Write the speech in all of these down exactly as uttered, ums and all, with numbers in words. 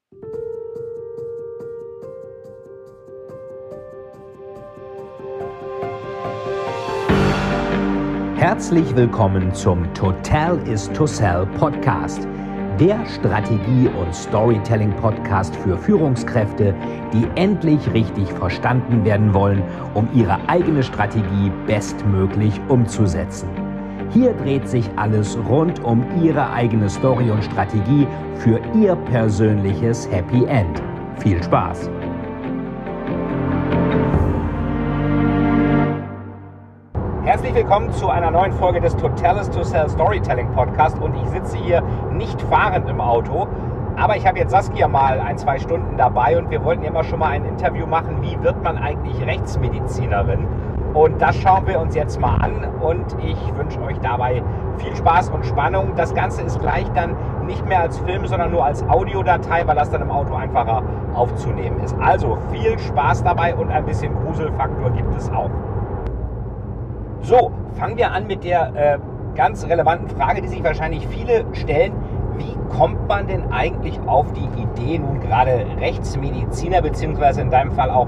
Herzlich willkommen zum Total is to Sell Podcast, der Strategie- und Storytelling-Podcast für Führungskräfte, die endlich richtig verstanden werden wollen, um ihre eigene Strategie bestmöglich umzusetzen. Hier dreht sich alles rund um Ihre eigene Story und Strategie für Ihr persönliches Happy End. Viel Spaß! Herzlich willkommen zu einer neuen Folge des Total is to Sell Storytelling Podcast und ich sitze hier nicht fahrend im Auto, aber ich habe jetzt Saskia mal ein, zwei Stunden dabei und wir wollten immer schon mal ein Interview machen, wie wird man eigentlich Rechtsmedizinerin, und das schauen wir uns jetzt mal an und ich wünsche euch dabei viel Spaß und Spannung. Das Ganze ist gleich dann nicht mehr als Film, sondern nur als Audiodatei, weil das dann im Auto einfacher aufzunehmen ist. Also viel Spaß dabei und ein bisschen Gruselfaktor gibt es auch. So, fangen wir an mit der äh, ganz relevanten Frage, die sich wahrscheinlich viele stellen. Wie kommt man denn eigentlich auf die Idee, nun gerade Rechtsmediziner bzw. in deinem Fall auch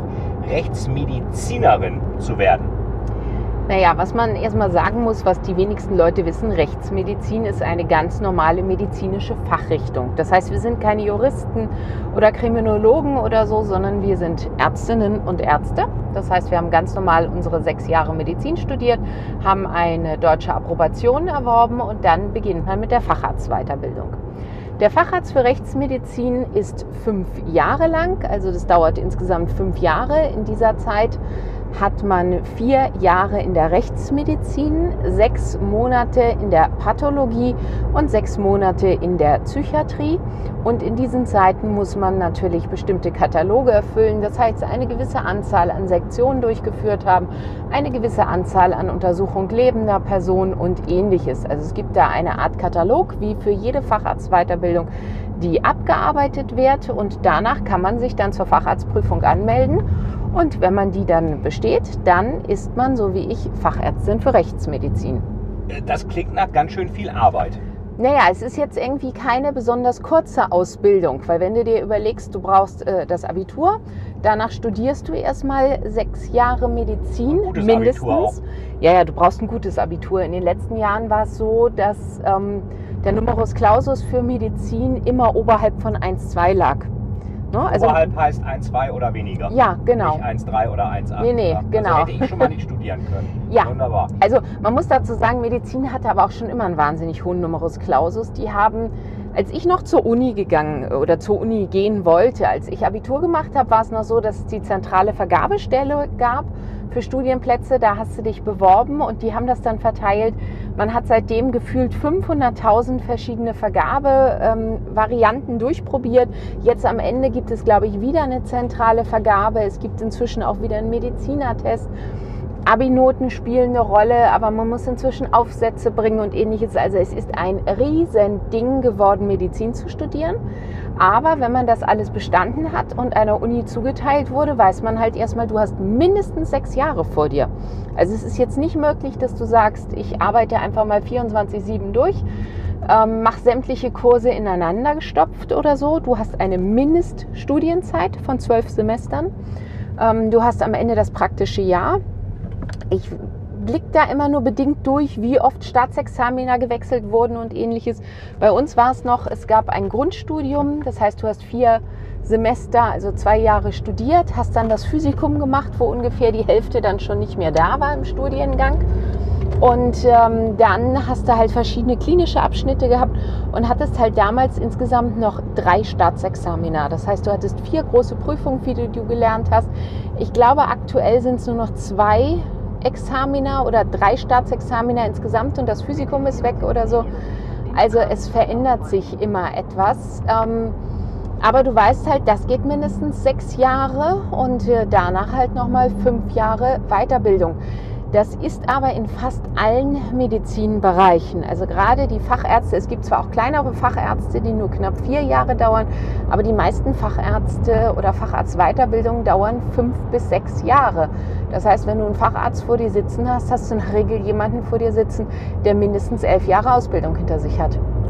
Rechtsmedizinerin zu werden? Naja, was man erstmal sagen muss, was die wenigsten Leute wissen, Rechtsmedizin ist eine ganz normale medizinische Fachrichtung. Das heißt, wir sind keine Juristen oder Kriminologen oder so, sondern wir sind Ärztinnen und Ärzte. Das heißt, wir haben ganz normal unsere sechs Jahre Medizin studiert, haben eine deutsche Approbation erworben und dann beginnt man mit der Facharztweiterbildung. Der Facharzt für Rechtsmedizin ist fünf Jahre lang, also das dauert insgesamt fünf Jahre. In dieser Zeit hat man vier Jahre in der Rechtsmedizin, sechs Monate in der Pathologie und sechs Monate in der Psychiatrie. Und in diesen Zeiten muss man natürlich bestimmte Kataloge erfüllen, das heißt eine gewisse Anzahl an Sektionen durchgeführt haben, eine gewisse Anzahl an Untersuchung lebender Personen und ähnliches. Also es gibt da eine Art Katalog, wie für jede Facharztweiterbildung, die abgearbeitet wird, und danach kann man sich dann zur Facharztprüfung anmelden. Und wenn man die dann besteht, dann ist man, so wie ich, Fachärztin für Rechtsmedizin. Das klingt nach ganz schön viel Arbeit. Naja, es ist jetzt irgendwie keine besonders kurze Ausbildung, weil wenn du dir überlegst, du brauchst äh, das Abitur, danach studierst du erstmal sechs Jahre Medizin, ein gutes mindestens. Abitur auch. Ja, ja, du brauchst ein gutes Abitur. In den letzten Jahren war es so, dass ähm, der Numerus Clausus für Medizin immer oberhalb von eins Komma zwei lag. Ne? Also, oberhalb heißt eins Komma zwei oder weniger. Ja, genau. Nicht eins Komma drei oder eins Komma acht. Nee, nee, ja? genau. Also hätte ich schon mal nicht studieren können. Ja, wunderbar. Also man muss dazu sagen, Medizin hatte aber auch schon immer einen wahnsinnig hohen Numerus Clausus. Die haben, als ich noch zur Uni gegangen oder zur Uni gehen wollte, als ich Abitur gemacht habe, war es noch so, dass es die zentrale Vergabestelle gab für Studienplätze. Da hast du dich beworben und die haben das dann verteilt. Man hat seitdem gefühlt fünfhunderttausend verschiedene Vergabevarianten ähm, durchprobiert. Jetzt am Ende gibt es, glaube ich, wieder eine zentrale Vergabe. Es gibt inzwischen auch wieder einen Medizinertest. Abi-Noten spielen eine Rolle, aber man muss inzwischen Aufsätze bringen und ähnliches. Also es ist ein riesen Ding geworden, Medizin zu studieren. Aber wenn man das alles bestanden hat und einer Uni zugeteilt wurde, weiß man halt erstmal, du hast mindestens sechs Jahre vor dir. Also es ist jetzt nicht möglich, dass du sagst, ich arbeite einfach mal vierundzwanzig sieben durch, ähm, mach sämtliche Kurse ineinander gestopft oder so. Du hast eine Mindeststudienzeit von zwölf Semestern. Ähm, du hast am Ende das praktische Jahr. Ich blicke da immer nur bedingt durch, wie oft Staatsexamina gewechselt wurden und ähnliches. Bei uns war es noch, es gab ein Grundstudium, das heißt, du hast vier Semester, also zwei Jahre studiert, hast dann das Physikum gemacht, wo ungefähr die Hälfte dann schon nicht mehr da war im Studiengang. Und ähm, dann hast du halt verschiedene klinische Abschnitte gehabt und hattest halt damals insgesamt noch drei Staatsexamina. Das heißt, du hattest vier große Prüfungen, wie du, du gelernt hast. Ich glaube, aktuell sind es nur noch zwei Examina oder drei Staatsexamina insgesamt und das Physikum ist weg oder so. Also es verändert sich immer etwas. Ähm, aber du weißt halt, das geht mindestens sechs Jahre und äh, danach halt nochmal fünf Jahre Weiterbildung. Das ist aber in fast allen Medizinbereichen, also gerade die Fachärzte, es gibt zwar auch kleinere Fachärzte, die nur knapp vier Jahre dauern, aber die meisten Fachärzte oder Facharztweiterbildungen dauern fünf bis sechs Jahre. Das heißt, wenn du einen Facharzt vor dir sitzen hast, hast du in der Regel jemanden vor dir sitzen, der mindestens elf Jahre Ausbildung hinter sich hat.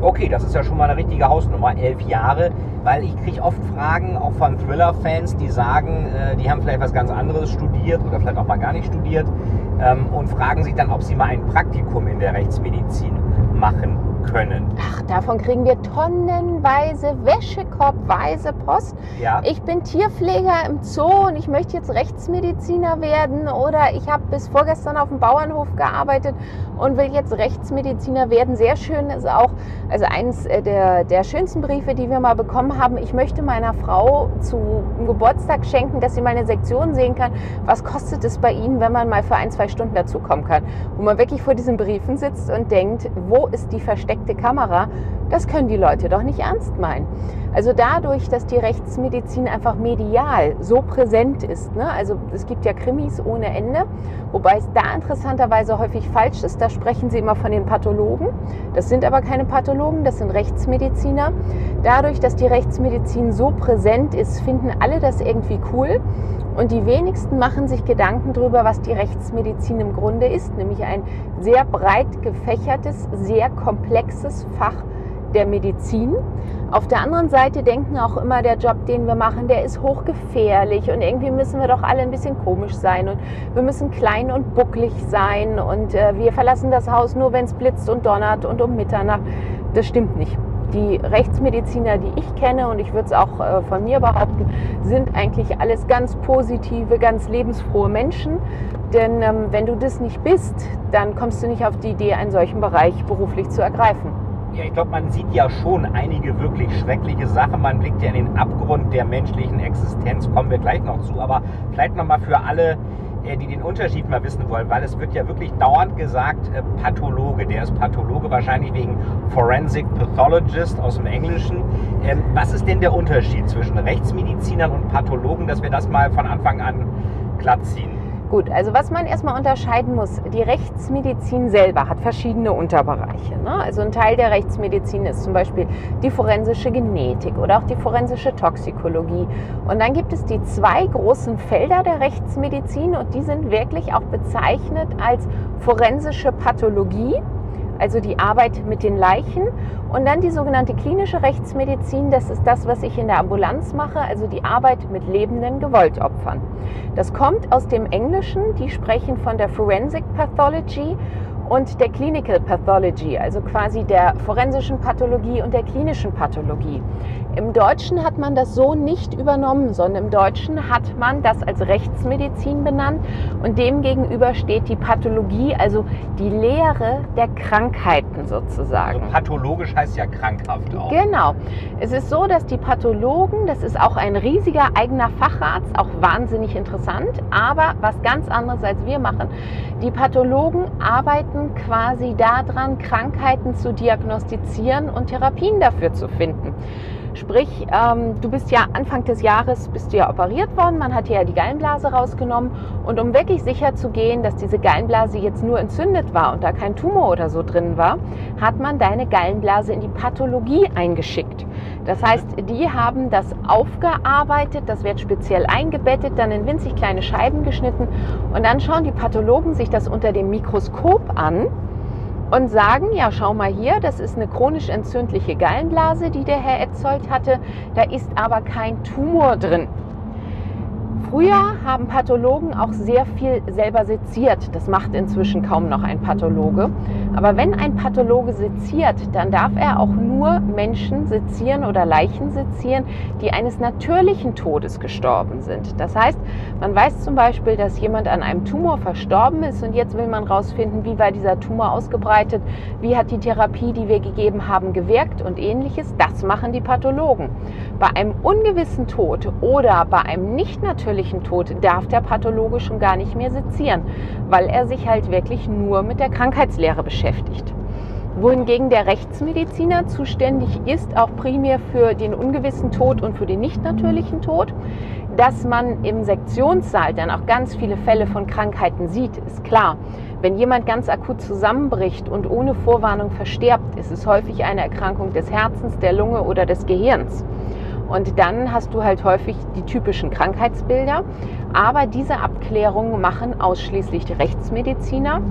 Okay, das ist ja schon mal eine richtige Hausnummer, elf Jahre, weil ich kriege oft Fragen, auch von Thriller-Fans, die sagen, äh, die haben vielleicht was ganz anderes studiert oder vielleicht auch mal gar nicht studiert ähm, und fragen sich dann, ob sie mal ein Praktikum in der Rechtsmedizin machen können. Ach, davon kriegen wir tonnenweise, wäschekorbweise Post. Ja. Ich bin Tierpfleger im Zoo und ich möchte jetzt Rechtsmediziner werden oder ich habe bis vorgestern auf dem Bauernhof gearbeitet und will jetzt Rechtsmediziner werden. Sehr schön ist auch, also eines der, der schönsten Briefe, die wir mal bekommen haben, ich möchte meiner Frau zu einem Geburtstag schenken, dass sie meine Sektion sehen kann. Was kostet es bei Ihnen, wenn man mal für ein, zwei Stunden dazukommen kann? Wo man wirklich vor diesen Briefen sitzt und denkt, wo ist die versteckte Kamera? Das können die Leute doch nicht ernst meinen. Also dadurch, dass die Rechtsmedizin einfach medial so präsent ist, ne? Also es gibt ja Krimis ohne Ende, wobei es da interessanterweise häufig falsch ist, da sprechen sie immer von den Pathologen. Das sind aber keine Pathologen, das sind Rechtsmediziner. Dadurch, dass die Rechtsmedizin so präsent ist, finden alle das irgendwie cool. Und die wenigsten machen sich Gedanken darüber, was die Rechtsmedizin im Grunde ist, nämlich ein sehr breit gefächertes, sehr komplexes Fach der Medizin. Auf der anderen Seite denken auch immer, der Job, den wir machen, der ist hochgefährlich und irgendwie müssen wir doch alle ein bisschen komisch sein und wir müssen klein und bucklig sein und äh, wir verlassen das Haus nur, wenn es blitzt und donnert und um Mitternacht. Das stimmt nicht. Die Rechtsmediziner, die ich kenne, und ich würde es auch äh, von mir behaupten, sind eigentlich alles ganz positive, ganz lebensfrohe Menschen. Denn ähm, wenn du das nicht bist, dann kommst du nicht auf die Idee, einen solchen Bereich beruflich zu ergreifen. Ja, ich glaube, man sieht ja schon einige wirklich schreckliche Sachen. Man blickt ja in den Abgrund der menschlichen Existenz, kommen wir gleich noch zu. Aber vielleicht nochmal für alle, die den Unterschied mal wissen wollen, weil es wird ja wirklich dauernd gesagt, äh, Pathologe, der ist Pathologe wahrscheinlich wegen Forensic Pathologist aus dem Englischen. Ähm, was ist denn der Unterschied zwischen Rechtsmedizinern und Pathologen, dass wir das mal von Anfang an glatt ziehen? Gut, also was man erstmal unterscheiden muss, die Rechtsmedizin selber hat verschiedene Unterbereiche. Ne? Also ein Teil der Rechtsmedizin ist zum Beispiel die forensische Genetik oder auch die forensische Toxikologie. Und dann gibt es die zwei großen Felder der Rechtsmedizin und die sind wirklich auch bezeichnet als forensische Pathologie, also die Arbeit mit den Leichen, und dann die sogenannte klinische Rechtsmedizin, das ist das, was ich in der Ambulanz mache, also die Arbeit mit lebenden Gewaltopfern. Das kommt aus dem Englischen, die sprechen von der Forensic Pathology und der Clinical Pathology, also quasi der forensischen Pathologie und der klinischen Pathologie. Im Deutschen hat man das so nicht übernommen, sondern im Deutschen hat man das als Rechtsmedizin benannt und dem gegenüber steht die Pathologie, also die Lehre der Krankheiten sozusagen. Also pathologisch heißt ja krankhaft auch. Genau. Es ist so, dass die Pathologen, das ist auch ein riesiger eigener Facharzt, auch wahnsinnig interessant, aber was ganz anderes als wir machen. Die Pathologen arbeiten quasi daran, Krankheiten zu diagnostizieren und Therapien dafür zu finden. Sprich, ähm, du bist ja Anfang des Jahres bist du ja operiert worden, man hat dir ja die Gallenblase rausgenommen und um wirklich sicher zu gehen, dass diese Gallenblase jetzt nur entzündet war und da kein Tumor oder so drin war, hat man deine Gallenblase in die Pathologie eingeschickt. Das heißt, die haben das aufgearbeitet, das wird speziell eingebettet, dann in winzig kleine Scheiben geschnitten und dann schauen die Pathologen sich das unter dem Mikroskop an und sagen, ja, schau mal hier, das ist eine chronisch entzündliche Gallenblase, die der Herr Etzold hatte, da ist aber kein Tumor drin. Früher haben Pathologen auch sehr viel selber seziert. Das macht inzwischen kaum noch ein Pathologe. Aber wenn ein Pathologe seziert, dann darf er auch nur Menschen sezieren oder Leichen sezieren, die eines natürlichen Todes gestorben sind. Das heißt, man weiß zum Beispiel, dass jemand an einem Tumor verstorben ist und jetzt will man rausfinden, wie war dieser Tumor ausgebreitet, wie hat die Therapie, die wir gegeben haben, gewirkt und ähnliches. Das machen die Pathologen. Bei einem ungewissen Tod oder bei einem nicht natürlichen Tod darf der Pathologe schon gar nicht mehr sezieren, weil er sich halt wirklich nur mit der Krankheitslehre beschäftigt. Wohingegen der Rechtsmediziner zuständig ist auch primär für den ungewissen Tod und für den nicht natürlichen Tod. Dass man im Sektionssaal dann auch ganz viele Fälle von Krankheiten sieht, ist klar. Wenn jemand ganz akut zusammenbricht und ohne Vorwarnung verstirbt, ist es häufig eine Erkrankung des Herzens, der Lunge oder des Gehirns. Und dann hast du halt häufig die typischen Krankheitsbilder. Aber diese Abklärungen machen ausschließlich die Rechtsmediziner.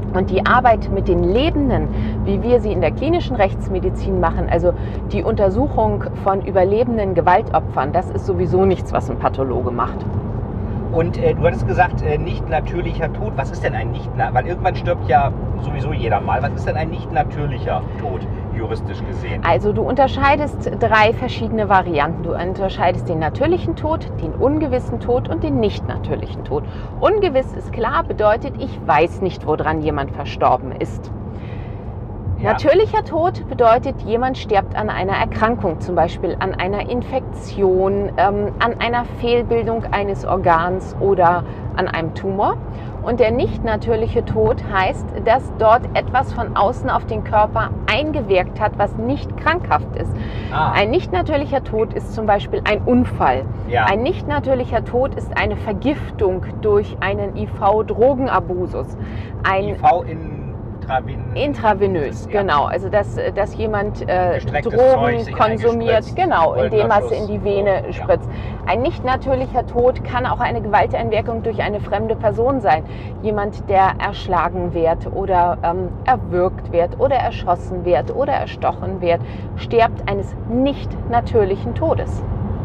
Und die Arbeit mit den Lebenden, wie wir sie in der klinischen Rechtsmedizin machen, also die Untersuchung von überlebenden Gewaltopfern, das ist sowieso nichts, was ein Pathologe macht. Und äh, du hattest gesagt, äh, nicht natürlicher Tod. Was ist denn ein nicht natürlicher? Weil irgendwann stirbt ja sowieso jeder mal. Was ist denn ein nicht natürlicher Tod, juristisch gesehen? Also du unterscheidest drei verschiedene Varianten. Du unterscheidest den natürlichen Tod, den ungewissen Tod und den nicht natürlichen Tod. Ungewiss ist klar, bedeutet, ich weiß nicht, woran jemand verstorben ist. Ja. Natürlicher Tod bedeutet, jemand stirbt an einer Erkrankung, zum Beispiel an einer Infektion, ähm, an einer Fehlbildung eines Organs oder an einem Tumor. Und der nicht natürliche Tod heißt, dass dort etwas von außen auf den Körper eingewirkt hat, was nicht krankhaft ist. Ah. Ein nicht natürlicher Tod ist zum Beispiel ein Unfall. Ja. Ein nicht natürlicher Tod ist eine Vergiftung durch einen I V-Drogenabusus. Ein I V in Intravenös, ja. Genau. Also dass, dass jemand äh, Drogen konsumiert, genau, indem er es in die Vene so, spritzt. Ja. Ein nicht natürlicher Tod kann auch eine Gewalteinwirkung durch eine fremde Person sein. Jemand, der erschlagen wird oder ähm, erwürgt wird oder erschossen wird oder erstochen wird, stirbt eines nicht natürlichen Todes.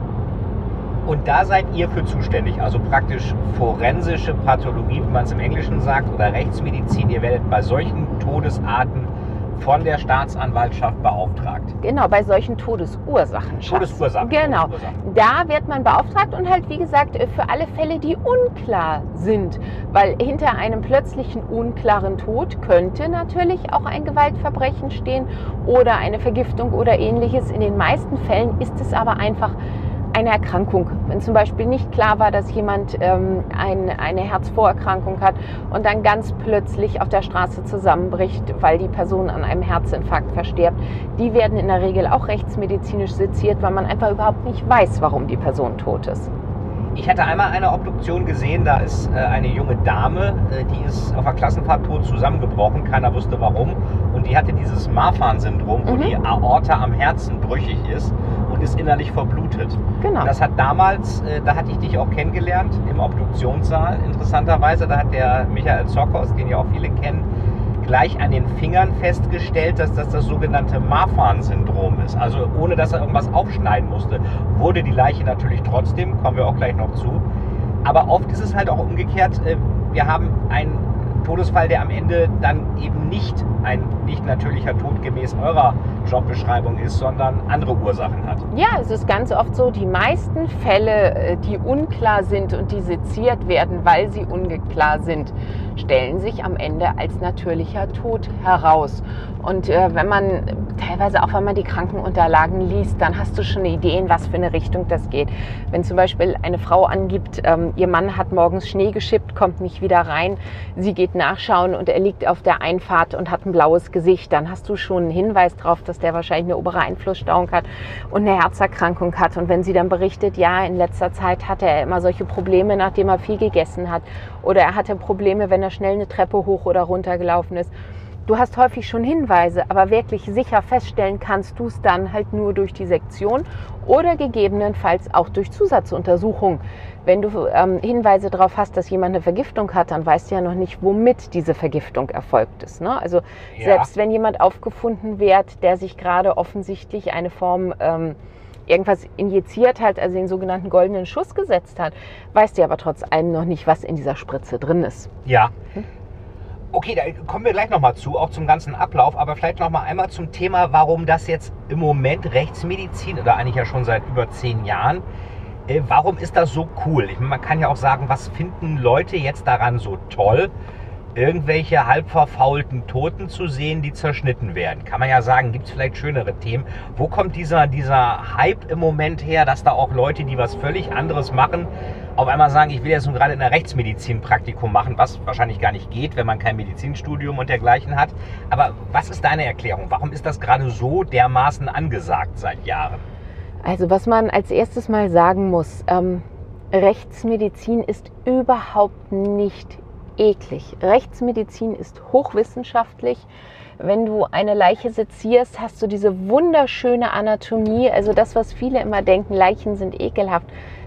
Und da seid ihr für zuständig, also praktisch forensische Pathologie, wie man es im Englischen sagt, oder Rechtsmedizin. Ihr werdet bei solchen Todesarten von der Staatsanwaltschaft beauftragt. Genau, bei solchen Todesursachen. Todesursachen. Genau, Todesursachen. Da wird man beauftragt und halt, wie gesagt, für alle Fälle, die unklar sind. Weil hinter einem plötzlichen unklaren Tod könnte natürlich auch ein Gewaltverbrechen stehen oder eine Vergiftung oder ähnliches. In den meisten Fällen ist es aber einfach eine Erkrankung. Wenn zum Beispiel nicht klar war, dass jemand ähm, ein, eine Herzvorerkrankung hat und dann ganz plötzlich auf der Straße zusammenbricht, weil die Person an einem Herzinfarkt verstirbt, die werden in der Regel auch rechtsmedizinisch seziert, weil man einfach überhaupt nicht weiß, warum die Person tot ist. Ich hatte einmal eine Obduktion gesehen, da ist äh, eine junge Dame, äh, die ist auf der Klassenfahrt tot zusammengebrochen, keiner wusste warum. Und die hatte dieses Marfan-Syndrom, wo mhm. die Aorta am Herzen brüchig ist und ist innerlich verblutet. Genau. Und das hat damals, äh, da hatte ich dich auch kennengelernt, im Obduktionssaal, interessanterweise, da hat der Michael Zokos, den ja auch viele kennen, gleich an den Fingern festgestellt, dass das das sogenannte Marfan-Syndrom ist. Also ohne, dass er irgendwas aufschneiden musste, wurde die Leiche natürlich trotzdem, kommen wir auch gleich noch zu. Aber oft ist es halt auch umgekehrt, wir haben einen Todesfall, der am Ende dann eben nicht ein nicht natürlicher Tod gemäß eurer Jobbeschreibung ist, sondern andere Ursachen hat. Ja, es ist ganz oft so, die meisten Fälle, die unklar sind und die seziert werden, weil sie unklar sind, stellen sich am Ende als natürlicher Tod heraus. Und äh, wenn man, teilweise auch wenn man die Krankenunterlagen liest, dann hast du schon Ideen, was für eine Richtung das geht. Wenn zum Beispiel eine Frau angibt, ähm, ihr Mann hat morgens Schnee geschippt, kommt nicht wieder rein, sie geht nachschauen und er liegt auf der Einfahrt und hat ein blaues Gesicht, dann hast du schon einen Hinweis darauf, dass der wahrscheinlich eine obere Einflussstauung hat und eine Herzerkrankung hat. Und wenn sie dann berichtet, ja, in letzter Zeit hatte er immer solche Probleme, nachdem er viel gegessen hat, oder er hatte Probleme, wenn er schnell eine Treppe hoch oder runter gelaufen ist. Du hast häufig schon Hinweise, aber wirklich sicher feststellen kannst du es dann halt nur durch die Sektion oder gegebenenfalls auch durch Zusatzuntersuchung. Wenn du ähm, Hinweise darauf hast, dass jemand eine Vergiftung hat, dann weißt du ja noch nicht, womit diese Vergiftung erfolgt ist. Ne? Also ja. Selbst wenn jemand aufgefunden wird, der sich gerade offensichtlich eine Form ähm, irgendwas injiziert hat, also den sogenannten goldenen Schuss gesetzt hat, weißt du aber trotz allem noch nicht, was in dieser Spritze drin ist. Ja. Hm? Okay, da kommen wir gleich nochmal zu, auch zum ganzen Ablauf, aber vielleicht nochmal einmal zum Thema, warum das jetzt im Moment Rechtsmedizin, oder eigentlich ja schon seit über zehn Jahren, äh, warum ist das so cool? Ich meine, man kann ja auch sagen, was finden Leute jetzt daran so toll, irgendwelche halb verfaulten Toten zu sehen, die zerschnitten werden? Kann man ja sagen, gibt es vielleicht schönere Themen. Wo kommt dieser, dieser Hype im Moment her, dass da auch Leute, die was völlig anderes machen, auf einmal sagen, ich will jetzt nun gerade in der Rechtsmedizin Praktikum machen, was wahrscheinlich gar nicht geht, wenn man kein Medizinstudium und dergleichen hat. Aber was ist deine Erklärung? Warum ist das gerade so dermaßen angesagt seit Jahren? Also was man als erstes mal sagen muss, ähm, Rechtsmedizin ist überhaupt nicht eklig. Rechtsmedizin ist hochwissenschaftlich. Wenn du eine Leiche sezierst, hast du diese wunderschöne Anatomie. Also das, was viele immer denken, Leichen sind ekelhaft.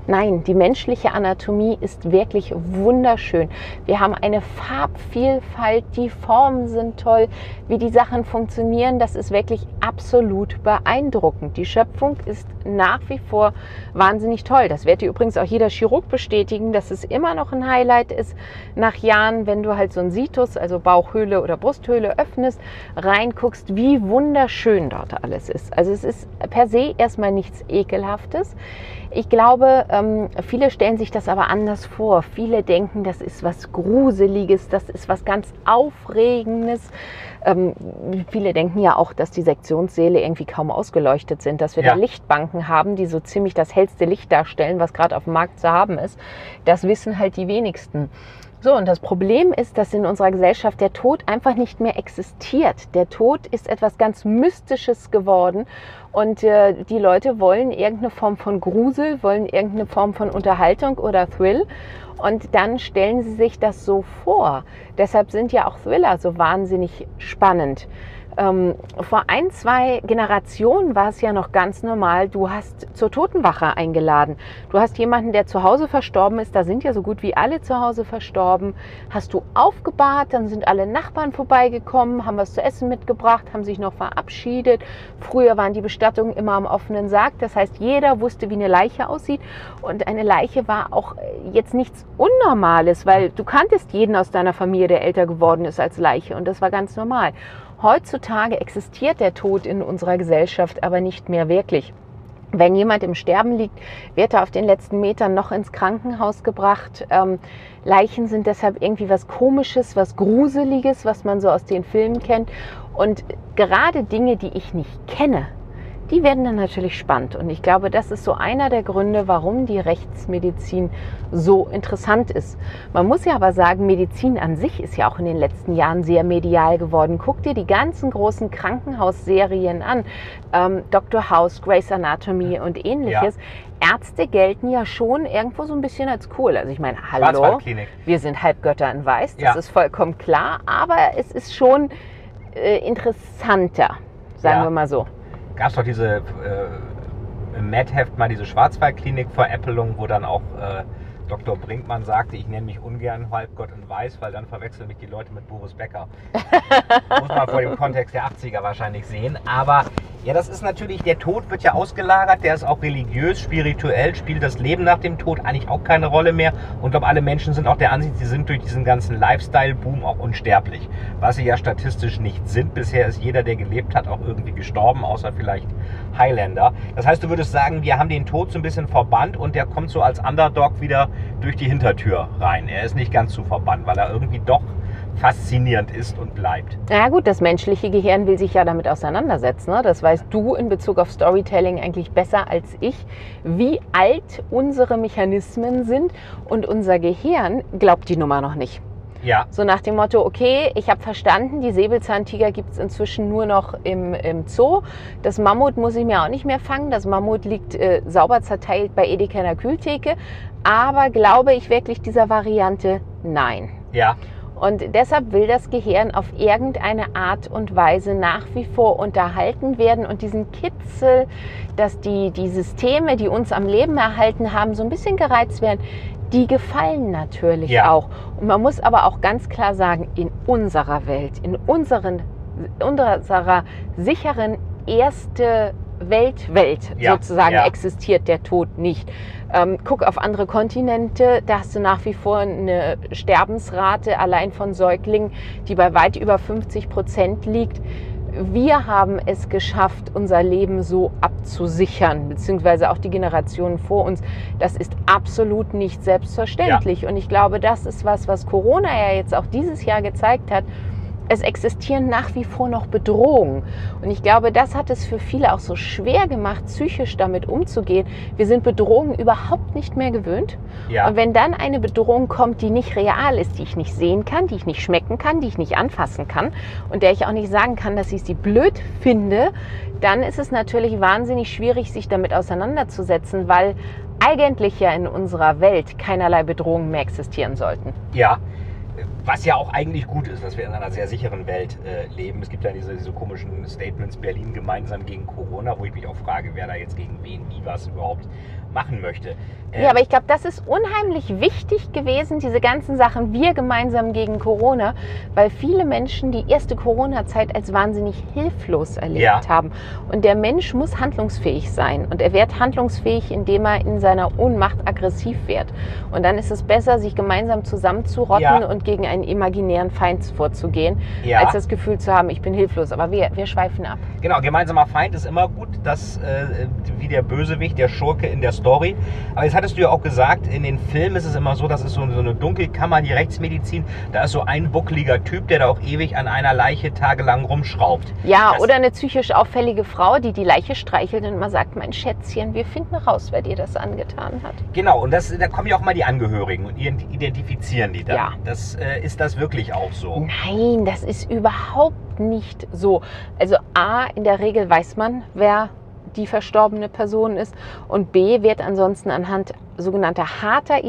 Nein, die menschliche Anatomie ist wirklich wunderschön. Wir haben eine Farbvielfalt, die Formen sind toll, wie die Sachen funktionieren, das ist wirklich absolut beeindruckend. Die Schöpfung ist nach wie vor wahnsinnig toll. Das wird dir übrigens auch jeder Chirurg bestätigen, dass es immer noch ein Highlight ist nach Jahren, wenn du halt so ein Situs, also Bauchhöhle oder Brusthöhle öffnest, reinguckst, wie wunderschön dort alles ist. Also es ist per se erstmal nichts Ekelhaftes. Ich glaube, ähm, viele stellen sich das aber anders vor. Viele denken, das ist was Gruseliges, das ist was ganz Aufregendes. Ähm, viele denken ja auch, dass die Sektionssäle irgendwie kaum ausgeleuchtet sind, dass wir ja. da Lichtbanken haben, die so ziemlich das hellste Licht darstellen, was gerade auf dem Markt zu haben ist. Das wissen halt die wenigsten. So, und das Problem ist, dass in unserer Gesellschaft der Tod einfach nicht mehr existiert. Der Tod ist etwas ganz Mystisches geworden und äh, die Leute wollen irgendeine Form von Grusel, wollen irgendeine Form von Unterhaltung oder Thrill und dann stellen sie sich das so vor. Deshalb sind ja auch Thriller so wahnsinnig spannend. Ähm, vor ein, zwei Generationen war es ja noch ganz normal, du hast zur Totenwache eingeladen. Du hast jemanden, der zu Hause verstorben ist, da sind ja so gut wie alle zu Hause verstorben, hast du aufgebahrt, dann sind alle Nachbarn vorbeigekommen, haben was zu essen mitgebracht, haben sich noch verabschiedet. Früher waren die Bestattungen immer am offenen Sarg, das heißt, jeder wusste, wie eine Leiche aussieht und eine Leiche war auch jetzt nichts Unnormales, weil du kanntest jeden aus deiner Familie, der älter geworden ist als Leiche und das war ganz normal. Heutzutage existiert der Tod in unserer Gesellschaft aber nicht mehr wirklich. Wenn jemand im Sterben liegt, wird er auf den letzten Metern noch ins Krankenhaus gebracht. Ähm, Leichen sind deshalb irgendwie was Komisches, was Gruseliges, was man so aus den Filmen kennt. Und gerade Dinge, die ich nicht kenne, die werden dann natürlich spannend. Und ich glaube, das ist so einer der Gründe, warum die Rechtsmedizin so interessant ist. Man muss ja aber sagen, Medizin an sich ist ja auch in den letzten Jahren sehr medial geworden. Guck dir die ganzen großen Krankenhausserien an. Ähm, Doktor House, Grey's Anatomy und ähnliches. Ja. Ärzte gelten ja schon irgendwo so ein bisschen als cool. Also ich meine, hallo, wir sind Halbgötter in Weiß, das ja. ist vollkommen klar. Aber es ist schon äh, interessanter, sagen ja. wir mal so. Gab es doch diese, äh, im Med-Heft mal diese Schwarzwaldklinik-Veräppelung, wo dann auch äh, Doktor Brinkmann sagte, ich nenne mich ungern Halbgott in Weiß, weil dann verwechseln mich die Leute mit Boris Becker. Muss man vor dem Kontext der achtziger wahrscheinlich sehen. Aber ja, das ist natürlich, der Tod wird ja ausgelagert, der ist auch religiös, spirituell, spielt das Leben nach dem Tod eigentlich auch keine Rolle mehr. Und ich glaube, alle Menschen sind auch der Ansicht, sie sind durch diesen ganzen Lifestyle-Boom auch unsterblich. Was sie ja statistisch nicht sind. Bisher ist jeder, der gelebt hat, auch irgendwie gestorben, außer vielleicht Highlander. Das heißt, du würdest sagen, wir haben den Tod so ein bisschen verbannt und der kommt so als Underdog wieder durch die Hintertür rein. Er ist nicht ganz so verbannt, weil er irgendwie doch faszinierend ist und bleibt. Na gut, das menschliche Gehirn will sich ja damit auseinandersetzen. Ne? Das weißt du in Bezug auf Storytelling eigentlich besser als ich, wie alt unsere Mechanismen sind und unser Gehirn glaubt die Nummer noch nicht. Ja. So nach dem Motto, okay, ich habe verstanden, die Säbelzahntiger gibt es inzwischen nur noch im, im Zoo. Das Mammut muss ich mir auch nicht mehr fangen. Das Mammut liegt äh, sauber zerteilt bei Edeka in der Kühltheke. Aber glaube ich wirklich dieser Variante? Nein. Ja. Und deshalb will das Gehirn auf irgendeine Art und Weise nach wie vor unterhalten werden und diesen Kitzel, dass die, die Systeme, die uns am Leben erhalten haben, so ein bisschen gereizt werden, die gefallen natürlich ja. auch. Und man muss aber auch ganz klar sagen, in unserer Welt, in unseren, unserer sicheren erste Welt, Welt ja. sozusagen ja. existiert der Tod nicht. Ähm, guck auf andere Kontinente, da hast du nach wie vor eine Sterbensrate allein von Säuglingen, die bei weit über fünfzig Prozent liegt. Wir haben es geschafft, unser Leben so abzusichern, beziehungsweise auch die Generationen vor uns. Das ist absolut nicht selbstverständlich. Ja. Und ich glaube, das ist was, was Corona ja jetzt auch dieses Jahr gezeigt hat. Es existieren nach wie vor noch Bedrohungen. Und ich glaube, das hat es für viele auch so schwer gemacht, psychisch damit umzugehen. Wir sind Bedrohungen überhaupt nicht mehr gewöhnt. Ja. Und wenn dann eine Bedrohung kommt, die nicht real ist, die ich nicht sehen kann, die ich nicht schmecken kann, die ich nicht anfassen kann und der ich auch nicht sagen kann, dass ich sie blöd finde, dann ist es natürlich wahnsinnig schwierig, sich damit auseinanderzusetzen, weil eigentlich ja in unserer Welt keinerlei Bedrohungen mehr existieren sollten. Ja. Was ja auch eigentlich gut ist, dass wir in einer sehr sicheren Welt äh, leben. Es gibt ja diese, diese komischen Statements, Berlin gemeinsam gegen Corona, wo ich mich auch frage, wer da jetzt gegen wen, wie was überhaupt machen möchte. Ähm, ja, aber ich glaube, das ist unheimlich wichtig gewesen, diese ganzen Sachen, wir gemeinsam gegen Corona, weil viele Menschen die erste Corona-Zeit als wahnsinnig hilflos erlebt ja. haben. Und der Mensch muss handlungsfähig sein. Und er wird handlungsfähig, indem er in seiner Ohnmacht aggressiv wird. Und dann ist es besser, sich gemeinsam zusammenzurotten ja. und gegen einen imaginären Feind vorzugehen, ja. als das Gefühl zu haben, ich bin hilflos. Aber wir, wir schweifen ab. Genau, gemeinsamer Feind ist immer gut, das äh, wie der Bösewicht, der Schurke in der Story. Aber jetzt hattest du ja auch gesagt, in den Filmen ist es immer so, das ist so, so eine Dunkelkammer, die Rechtsmedizin, da ist so ein buckeliger Typ, der da auch ewig an einer Leiche tagelang rumschraubt. Ja, das oder eine psychisch auffällige Frau, die die Leiche streichelt und immer sagt, mein Schätzchen, wir finden raus, wer dir das angetan hat. Genau, und das, da kommen ja auch mal die Angehörigen und identifizieren die dann. Ja. Das, äh, ist das wirklich auch so? Nein, das ist überhaupt nicht so. Also A, in der Regel weiß man, wer die verstorbene Person ist, und B, wird ansonsten anhand sogenannter harter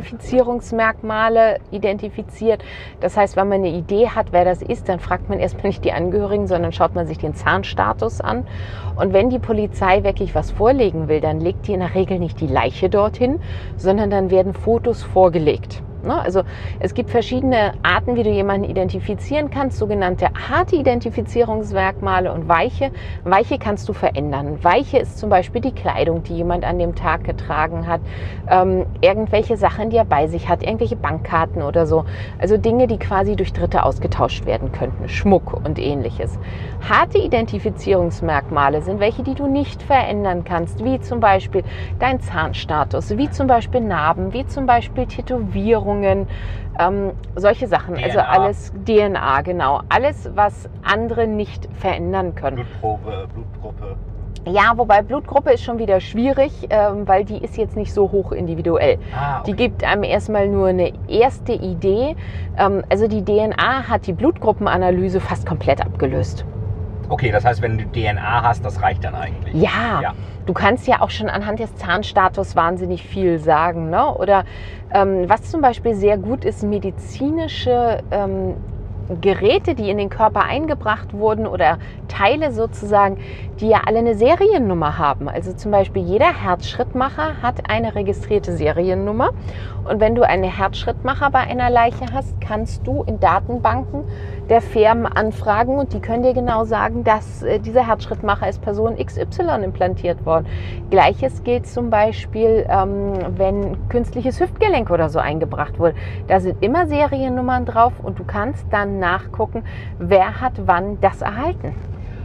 Identifizierungsmerkmale identifiziert. Das heißt, wenn man eine Idee hat, wer das ist, dann fragt man erstmal nicht die Angehörigen, sondern schaut man sich den Zahnstatus an. Und wenn die Polizei wirklich was vorlegen will, dann legt die in der Regel nicht die Leiche dorthin, sondern dann werden Fotos vorgelegt. Also es gibt verschiedene Arten, wie du jemanden identifizieren kannst, sogenannte harte Identifizierungsmerkmale und weiche. Weiche kannst du verändern. Weiche ist zum Beispiel die Kleidung, die jemand an dem Tag getragen hat, ähm, irgendwelche Sachen, die er bei sich hat, irgendwelche Bankkarten oder so. Also Dinge, die quasi durch Dritte ausgetauscht werden könnten, Schmuck und ähnliches. Harte Identifizierungsmerkmale sind welche, die du nicht verändern kannst, wie zum Beispiel dein Zahnstatus, wie zum Beispiel Narben, wie zum Beispiel Tätowierungen, Ähm, solche Sachen, D N A. Also alles D N A, genau. Alles, was andere nicht verändern können. Blutprobe, Blutgruppe. Ja, wobei Blutgruppe ist schon wieder schwierig, ähm, weil die ist jetzt nicht so hoch individuell. Ah, okay. Die gibt einem erstmal nur eine erste Idee. Ähm, also die D N A hat die Blutgruppenanalyse fast komplett abgelöst. Okay, das heißt, wenn du D N A hast, das reicht dann eigentlich? Ja, ja. Du kannst ja auch schon anhand des Zahnstatus wahnsinnig viel sagen, ne? Oder ähm, was zum Beispiel sehr gut ist, medizinische ähm, Geräte, die in den Körper eingebracht wurden oder Teile sozusagen, die ja alle eine Seriennummer haben. Also zum Beispiel jeder Herzschrittmacher hat eine registrierte Seriennummer. Und wenn du einen Herzschrittmacher bei einer Leiche hast, kannst du in Datenbanken der Firmen anfragen und die können dir genau sagen, dass äh, dieser Herzschrittmacher ist Person X Y implantiert worden. Gleiches gilt zum Beispiel, ähm, wenn künstliches Hüftgelenk oder so eingebracht wurde. Da sind immer Seriennummern drauf und du kannst dann nachgucken, wer hat wann das erhalten.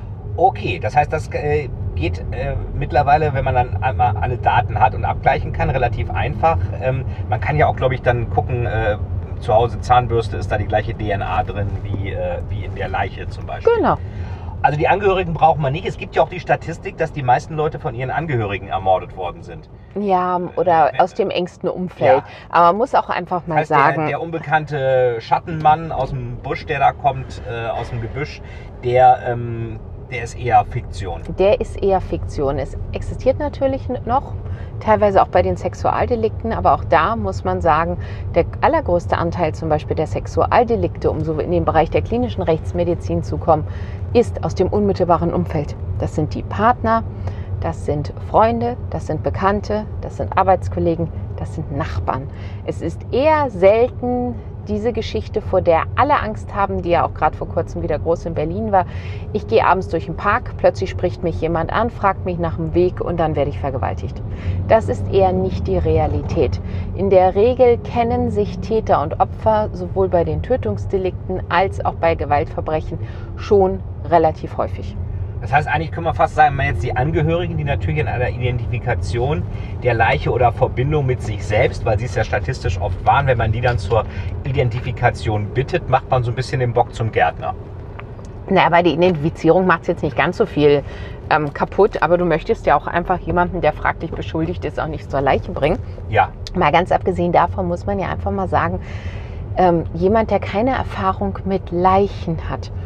Okay, das heißt, das äh, geht äh, mittlerweile, wenn man dann einmal alle Daten hat und abgleichen kann, relativ einfach. Ähm, man kann ja auch, glaube ich, dann gucken, äh, zu Hause Zahnbürste, ist da die gleiche D N A drin wie, äh, wie in der Leiche zum Beispiel. Genau. Also die Angehörigen braucht man nicht. Es gibt ja auch die Statistik, dass die meisten Leute von ihren Angehörigen ermordet worden sind. Ja, oder aus dem engsten Umfeld. Ja. Aber man muss auch einfach mal das heißt, sagen... Der, der unbekannte Schattenmann aus dem Busch, der da kommt, äh, aus dem Gebüsch, der... Ähm, Der ist eher Fiktion. Der ist eher Fiktion. Es existiert natürlich noch, teilweise auch bei den Sexualdelikten, aber auch da muss man sagen, der allergrößte Anteil zum Beispiel der Sexualdelikte, um so in den Bereich der klinischen Rechtsmedizin zu kommen, ist aus dem unmittelbaren Umfeld. Das sind die Partner, das sind Freunde, das sind Bekannte, das sind Arbeitskollegen, das sind Nachbarn. Es ist eher selten diese Geschichte, vor der alle Angst haben, die ja auch gerade vor kurzem wieder groß in Berlin war. Ich gehe abends durch den Park, plötzlich spricht mich jemand an, fragt mich nach dem Weg und dann werde ich vergewaltigt. Das ist eher nicht die Realität. In der Regel kennen sich Täter und Opfer sowohl bei den Tötungsdelikten als auch bei Gewaltverbrechen schon relativ häufig. Das heißt, eigentlich können wir fast sagen, wenn jetzt die Angehörigen, die natürlich in einer Identifikation der Leiche oder Verbindung mit sich selbst, weil sie es ja statistisch oft waren, wenn man die dann zur Identifikation bittet, macht man so ein bisschen den Bock zum Gärtner. Na, aber die Identifizierung macht es jetzt nicht ganz so viel ähm, kaputt, aber du möchtest ja auch einfach jemanden, der fraglich beschuldigt ist, auch nicht zur Leiche bringen. Ja. Mal ganz abgesehen davon muss man ja einfach mal sagen, ähm, jemand, der keine Erfahrung mit Leichen hat,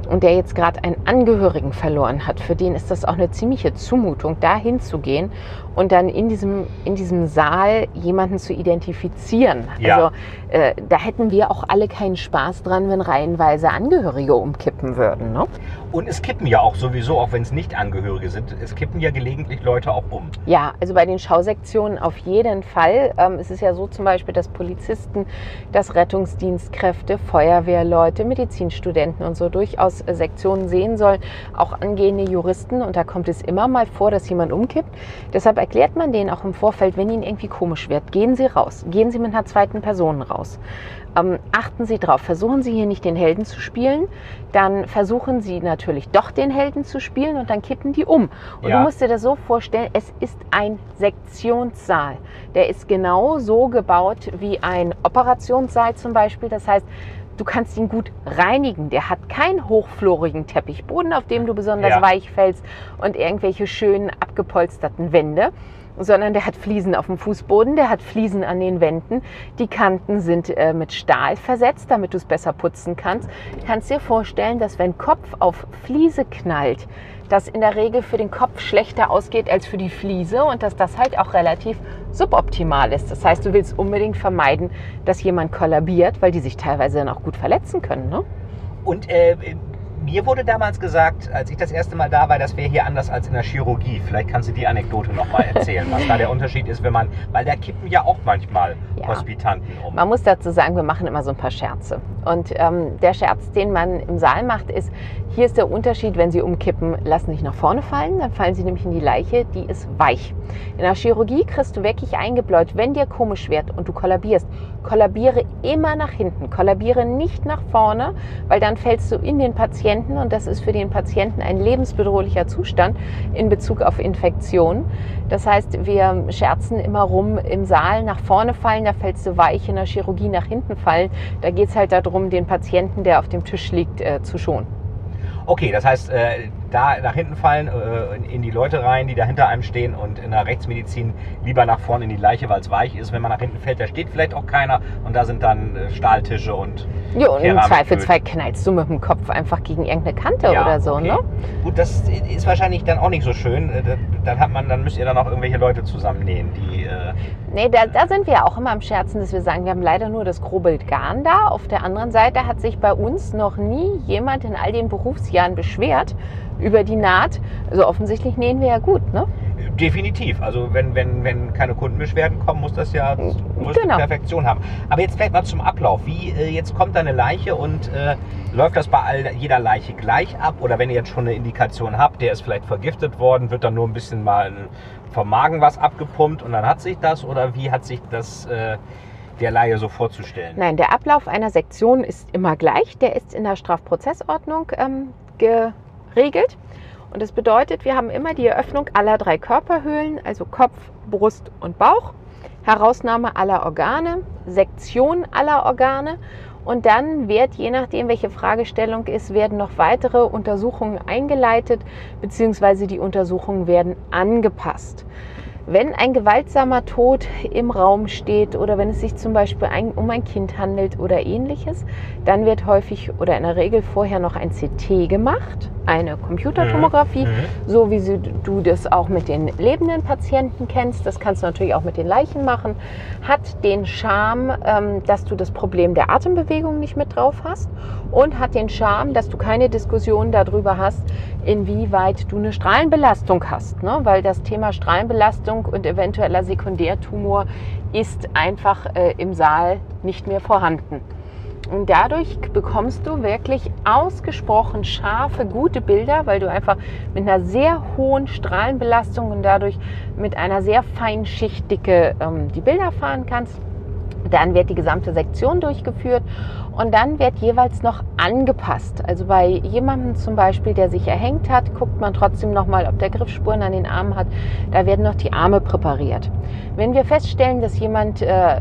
und der jetzt gerade einen Angehörigen verloren hat, für den ist das auch eine ziemliche Zumutung, da hinzugehen und dann in diesem, in diesem Saal jemanden zu identifizieren. Ja. Also äh, da hätten wir auch alle keinen Spaß dran, wenn reihenweise Angehörige umkippen würden. Ne? Und es kippen ja auch sowieso, auch wenn es nicht Angehörige sind, es kippen ja gelegentlich Leute auch um. Ja, also bei den Schausektionen auf jeden Fall. Ähm, es ist ja so zum Beispiel, dass Polizisten, dass Rettungsdienstkräfte, Feuerwehrleute, Medizinstudenten und so durchaus Sektionen sehen sollen, auch angehende Juristen. Und da kommt es immer mal vor, dass jemand umkippt. Deshalb erklärt man denen auch im Vorfeld, wenn ihnen irgendwie komisch wird, gehen Sie raus, gehen Sie mit einer zweiten Person raus. Ähm, achten Sie drauf, versuchen Sie hier nicht den Helden zu spielen, dann versuchen Sie natürlich doch den Helden zu spielen und dann kippen die um. Und Ja. du musst dir das so vorstellen, es ist ein Sektionssaal. Der ist genau so gebaut wie ein Operationssaal zum Beispiel. Das heißt, du kannst ihn gut reinigen. Der hat keinen hochflorigen Teppichboden, auf dem du besonders Ja. weich fällst und irgendwelche schönen abgepolsterten Wände, sondern der hat Fliesen auf dem Fußboden, der hat Fliesen an den Wänden. Die Kanten sind äh, mit Stahl versetzt, damit du es besser putzen kannst. Du kannst dir vorstellen, dass wenn Kopf auf Fliese knallt, das in der Regel für den Kopf schlechter ausgeht als für die Fliese und dass das halt auch relativ suboptimal ist. Das heißt, du willst unbedingt vermeiden, dass jemand kollabiert, weil die sich teilweise dann auch gut verletzen können. Ne? Und äh, mir wurde damals gesagt, als ich das erste Mal da war, das wäre hier anders als in der Chirurgie. Vielleicht kannst du die Anekdote nochmal erzählen, was da der Unterschied ist, wenn man, weil da kippen ja auch manchmal Ja. Hospitanten um. Man muss dazu sagen, wir machen immer so ein paar Scherze. Und ähm, der Scherz, den man im Saal macht, ist, hier ist der Unterschied, wenn Sie umkippen, lassen sich nach vorne fallen, dann fallen Sie nämlich in die Leiche, die ist weich. In der Chirurgie kriegst du wirklich eingebläut, wenn dir komisch wird und du kollabierst, kollabiere immer nach hinten, kollabiere nicht nach vorne, weil dann fällst du in den Patienten und das ist für den Patienten ein lebensbedrohlicher Zustand in Bezug auf Infektionen. Das heißt, wir scherzen immer rum im Saal nach vorne fallen, da fällst du weich, in der Chirurgie nach hinten fallen. Da geht es halt darum, den Patienten, der auf dem Tisch liegt, äh, zu schonen. Okay, das heißt, äh, da nach hinten fallen, äh, in, in die Leute rein, die da hinter einem stehen und in der Rechtsmedizin lieber nach vorne in die Leiche, weil es weich ist. Wenn man nach hinten fällt, da steht vielleicht auch keiner und da sind dann äh, Stahltische und Ja, und im Keramikböden. Zweifelsfall knallst du mit dem Kopf einfach gegen irgendeine Kante Ja, oder so, okay. ne? Gut, das ist wahrscheinlich dann auch nicht so schön. Äh, Dann hat man, dann müsst ihr dann auch irgendwelche Leute zusammennähen, die. Äh, Nee, da, da sind wir ja auch immer am Scherzen, dass wir sagen, wir haben leider nur das grobe Garn da. Auf der anderen Seite hat sich bei uns noch nie jemand in all den Berufsjahren beschwert über die Naht. Also offensichtlich nähen wir ja gut, ne? Definitiv. Also wenn, wenn, wenn keine Kundenbeschwerden kommen, muss das ja muss Genau. Perfektion haben. Aber jetzt vielleicht mal zum Ablauf. Wie äh, jetzt kommt da eine Leiche und äh, läuft das bei all, jeder Leiche gleich ab? Oder wenn ihr jetzt schon eine Indikation habt, der ist vielleicht vergiftet worden, wird dann nur ein bisschen mal vom Magen was abgepumpt und dann hat sich das? Oder wie hat sich das äh, der Laie so vorzustellen? Nein, der Ablauf einer Sektion ist immer gleich. Der ist in der Strafprozessordnung ähm, geregelt. Und das bedeutet, wir haben immer die Eröffnung aller drei Körperhöhlen, also Kopf, Brust und Bauch, Herausnahme aller Organe, Sektion aller Organe und dann wird, je nachdem welche Fragestellung ist, werden noch weitere Untersuchungen eingeleitet, beziehungsweise die Untersuchungen werden angepasst. Wenn ein gewaltsamer Tod im Raum steht oder wenn es sich zum Beispiel ein, um ein Kind handelt oder ähnliches, dann wird häufig oder in der Regel vorher noch ein C T gemacht, eine Computertomographie, Mhm. so wie sie, du das auch mit den lebenden Patienten kennst. Das kannst du natürlich auch mit den Leichen machen. Hat den Charme, ähm, dass du das Problem der Atembewegung nicht mit drauf hast und hat den Charme, dass du keine Diskussion darüber hast, inwieweit du eine Strahlenbelastung hast, ne? Weil das Thema Strahlenbelastung und eventueller Sekundärtumor ist einfach äh, im Saal nicht mehr vorhanden. Und dadurch bekommst du wirklich ausgesprochen scharfe, gute Bilder, weil du einfach mit einer sehr hohen Strahlenbelastung und dadurch mit einer sehr feinen Schichtdicke ähm, die Bilder fahren kannst. Dann wird die gesamte Sektion durchgeführt und dann wird jeweils noch angepasst. Also bei jemandem zum Beispiel, der sich erhängt hat, guckt man trotzdem nochmal, ob der Griffspuren an den Armen hat. Da werden noch die Arme präpariert. Wenn wir feststellen, dass jemand äh,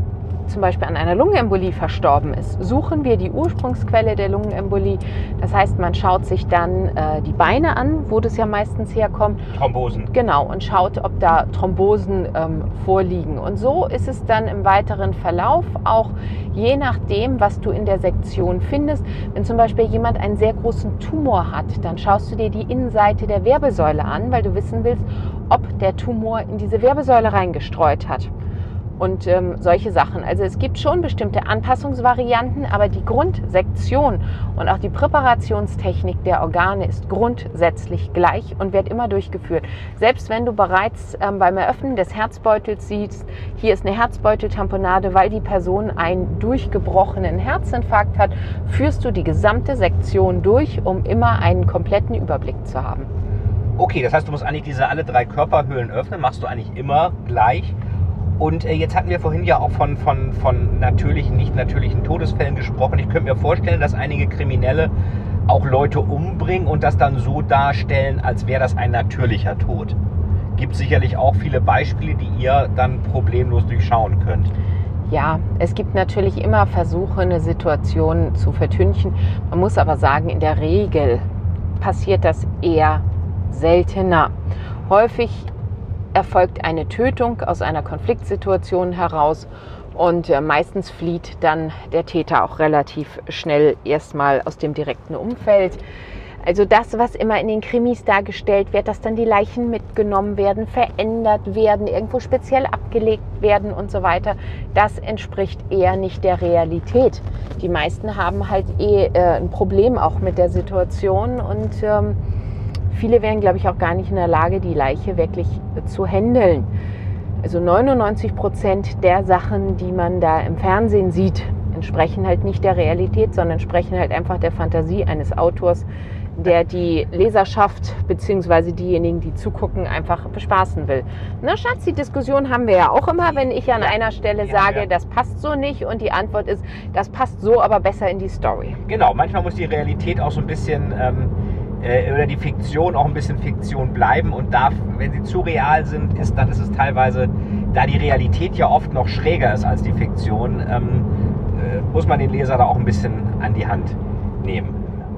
zum Beispiel an einer Lungenembolie verstorben ist, suchen wir die Ursprungsquelle der Lungenembolie. Das heißt, man schaut sich dann äh, die Beine an, wo das ja meistens herkommt. Thrombosen. Genau, und schaut, ob da Thrombosen ähm, vorliegen. Und so ist es dann im weiteren Verlauf auch, je nachdem, was du in der Sektion findest. Wenn zum Beispiel jemand einen sehr großen Tumor hat, dann schaust du dir die Innenseite der Wirbelsäule an, weil du wissen willst, ob der Tumor in diese Wirbelsäule reingestreut hat. Und ähm, solche Sachen. Also es gibt schon bestimmte Anpassungsvarianten, aber die Grundsektion und auch die Präparationstechnik der Organe ist grundsätzlich gleich und wird immer durchgeführt. Selbst wenn du bereits ähm, beim Eröffnen des Herzbeutels siehst, hier ist eine Herzbeuteltamponade, weil die Person einen durchgebrochenen Herzinfarkt hat, führst du die gesamte Sektion durch, um immer einen kompletten Überblick zu haben. Okay, das heißt, du musst eigentlich diese alle drei Körperhöhlen öffnen, machst du eigentlich immer gleich. Und äh, jetzt hatten wir vorhin ja auch von, von, von natürlichen, nicht natürlichen Todesfällen gesprochen. Ich könnte mir vorstellen, dass einige Kriminelle auch Leute umbringen und das dann so darstellen, als wäre das ein natürlicher Tod. Gibt sicherlich auch viele Beispiele, die ihr dann problemlos durchschauen könnt. Ja, es gibt natürlich immer Versuche, eine Situation zu vertünchen. Man muss aber sagen, in der Regel passiert das eher seltener. Häufig erfolgt eine Tötung aus einer Konfliktsituation heraus und äh, meistens flieht dann der Täter auch relativ schnell erstmal aus dem direkten Umfeld. Also das, was immer in den Krimis dargestellt wird, dass dann die Leichen mitgenommen werden, verändert werden, irgendwo speziell abgelegt werden und so weiter, das entspricht eher nicht der Realität. Die meisten haben halt eh äh, ein Problem auch mit der Situation und ähm, viele wären, glaube ich, auch gar nicht in der Lage, die Leiche wirklich zu handeln. Also neunundneunzig Prozent der Sachen, die man da im Fernsehen sieht, entsprechen halt nicht der Realität, sondern entsprechen halt einfach der Fantasie eines Autors, der die Leserschaft bzw. diejenigen, die zugucken, einfach bespaßen will. Na Schatz, die Diskussion haben wir ja auch immer, wenn ich an ja, einer Stelle ja, sage, ja. das passt so nicht und die Antwort ist, das passt so, aber besser in die Story. Genau, manchmal muss die Realität auch so ein bisschen... Ähm oder die Fiktion auch ein bisschen Fiktion bleiben und darf, wenn sie zu real sind, ist, dann ist es teilweise, da die Realität ja oft noch schräger ist als die Fiktion, ähm, äh, muss man den Leser da auch ein bisschen an die Hand nehmen.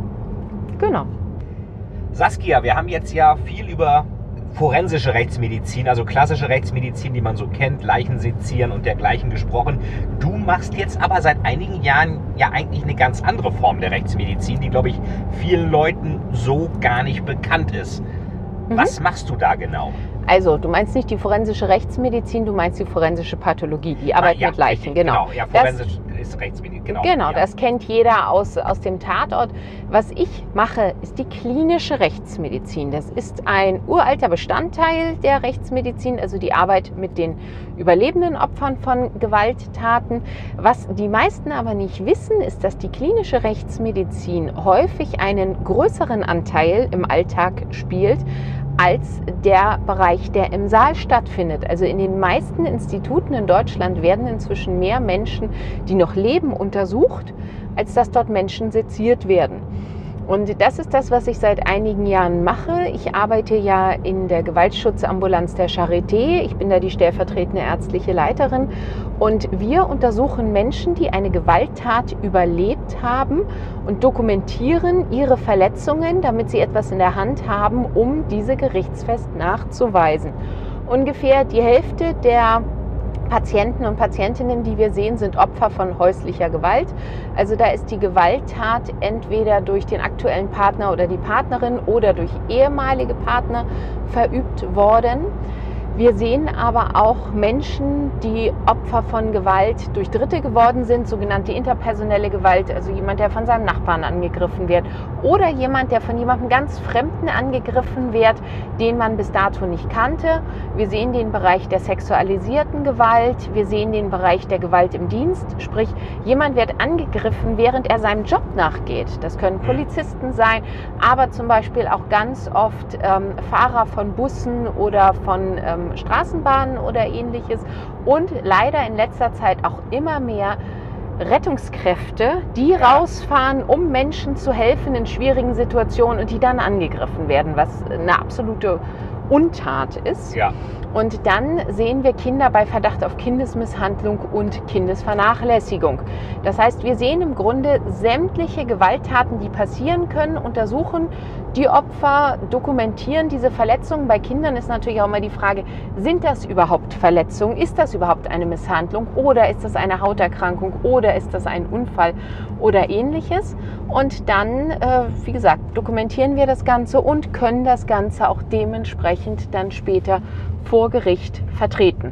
Genau. Saskia, wir haben jetzt ja viel über forensische Rechtsmedizin, also klassische Rechtsmedizin, die man so kennt, Leichen sezieren und dergleichen gesprochen. Du machst jetzt aber seit einigen Jahren ja eigentlich eine ganz andere Form der Rechtsmedizin, die, glaube ich, vielen Leuten so gar nicht bekannt ist. Mhm. Was machst du da genau? Also, du meinst nicht die forensische Rechtsmedizin, du meinst die forensische Pathologie, die Arbeit ah, ja, mit Leichen, genau. Genau, ja, forensisch das, ist Rechtsmedizin, genau. Genau, ja. das kennt jeder aus, aus dem Tatort. Was ich mache, ist die klinische Rechtsmedizin. Das ist ein uralter Bestandteil der Rechtsmedizin, also die Arbeit mit den überlebenden Opfern von Gewalttaten. Was die meisten aber nicht wissen, ist, dass die klinische Rechtsmedizin häufig einen größeren Anteil im Alltag spielt, als der Bereich, der im Saal stattfindet. Also in den meisten Instituten in Deutschland werden inzwischen mehr Menschen, die noch leben, untersucht, als dass dort Menschen seziert werden. Und das ist das, was ich seit einigen Jahren mache. Ich arbeite ja in der Gewaltschutzambulanz der Charité. Ich bin da die stellvertretende ärztliche Leiterin. Und wir untersuchen Menschen, die eine Gewalttat überlebt haben und dokumentieren ihre Verletzungen, damit sie etwas in der Hand haben, um diese gerichtsfest nachzuweisen. Ungefähr die Hälfte der Patienten und Patientinnen, die wir sehen, sind Opfer von häuslicher Gewalt. Also da ist die Gewalttat entweder durch den aktuellen Partner oder die Partnerin oder durch ehemalige Partner verübt worden. Wir sehen aber auch Menschen, die Opfer von Gewalt durch Dritte geworden sind, sogenannte interpersonelle Gewalt, also jemand, der von seinem Nachbarn angegriffen wird oder jemand, der von jemandem ganz Fremden angegriffen wird, den man bis dato nicht kannte. Wir sehen den Bereich der sexualisierten Gewalt, wir sehen den Bereich der Gewalt im Dienst, sprich jemand wird angegriffen, während er seinem Job nachgeht. Das können Polizisten sein, aber zum Beispiel auch ganz oft ähm, Fahrer von Bussen oder von ähm, Straßenbahnen oder ähnliches und leider in letzter Zeit auch immer mehr Rettungskräfte, die rausfahren, um Menschen zu helfen in schwierigen Situationen und die dann angegriffen werden, was eine absolute Untat ist. Ja. Und dann sehen wir Kinder bei Verdacht auf Kindesmisshandlung und Kindesvernachlässigung. Das heißt, wir sehen im Grunde sämtliche Gewalttaten, die passieren können, untersuchen die Opfer, dokumentieren diese Verletzungen. Bei Kindern ist natürlich auch immer die Frage, sind das überhaupt Verletzungen? Ist das überhaupt eine Misshandlung oder ist das eine Hauterkrankung oder ist das ein Unfall oder ähnliches? Und dann, äh, wie gesagt, dokumentieren wir das Ganze und können das Ganze auch dementsprechend dann später vor Gericht vertreten.